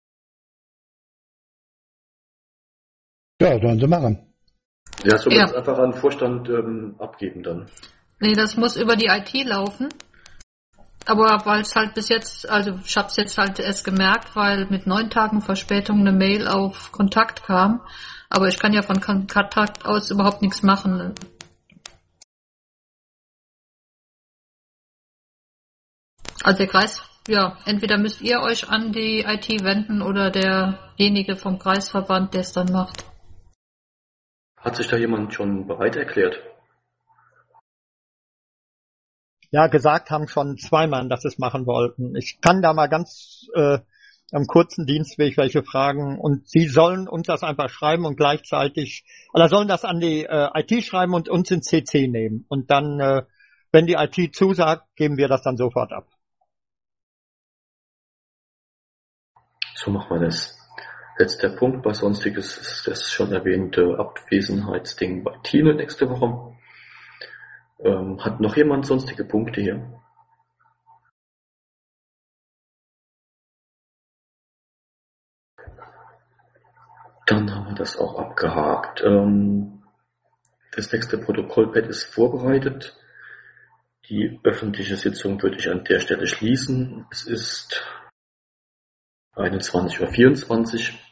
Ja, sollen sie machen. Ja, soll man Ja. das einfach an den Vorstand ähm, abgeben dann? Nee, das muss über die I T laufen. Aber weil es halt bis jetzt, also ich habe es jetzt halt erst gemerkt, weil mit neun Tagen Verspätung eine Mail auf Kontakt kam. Aber ich kann ja von Kontakt aus überhaupt nichts machen. Also der Kreis, ja, entweder müsst ihr euch an die I T wenden oder derjenige vom Kreisverband, der es dann macht. Hat sich da jemand schon bereit erklärt? Ja, gesagt haben schon zwei Mann, dass sie es machen wollten. Ich kann da mal ganz äh, am kurzen Dienstweg welche fragen und sie sollen uns das einfach schreiben und gleichzeitig, oder sollen das an die äh, I T schreiben und uns in C C nehmen. Und dann, äh, wenn die I T zusagt, geben wir das dann sofort ab. So machen wir das. Letzter Punkt bei Sonstiges ist das schon erwähnte Abwesenheitsding bei Tine nächste Woche. Ähm, hat noch jemand sonstige Punkte hier? Dann haben wir das auch abgehakt. Ähm, das nächste Protokollpad ist vorbereitet. Die öffentliche Sitzung würde ich an der Stelle schließen. Es ist einundzwanzig Uhr vierundzwanzig.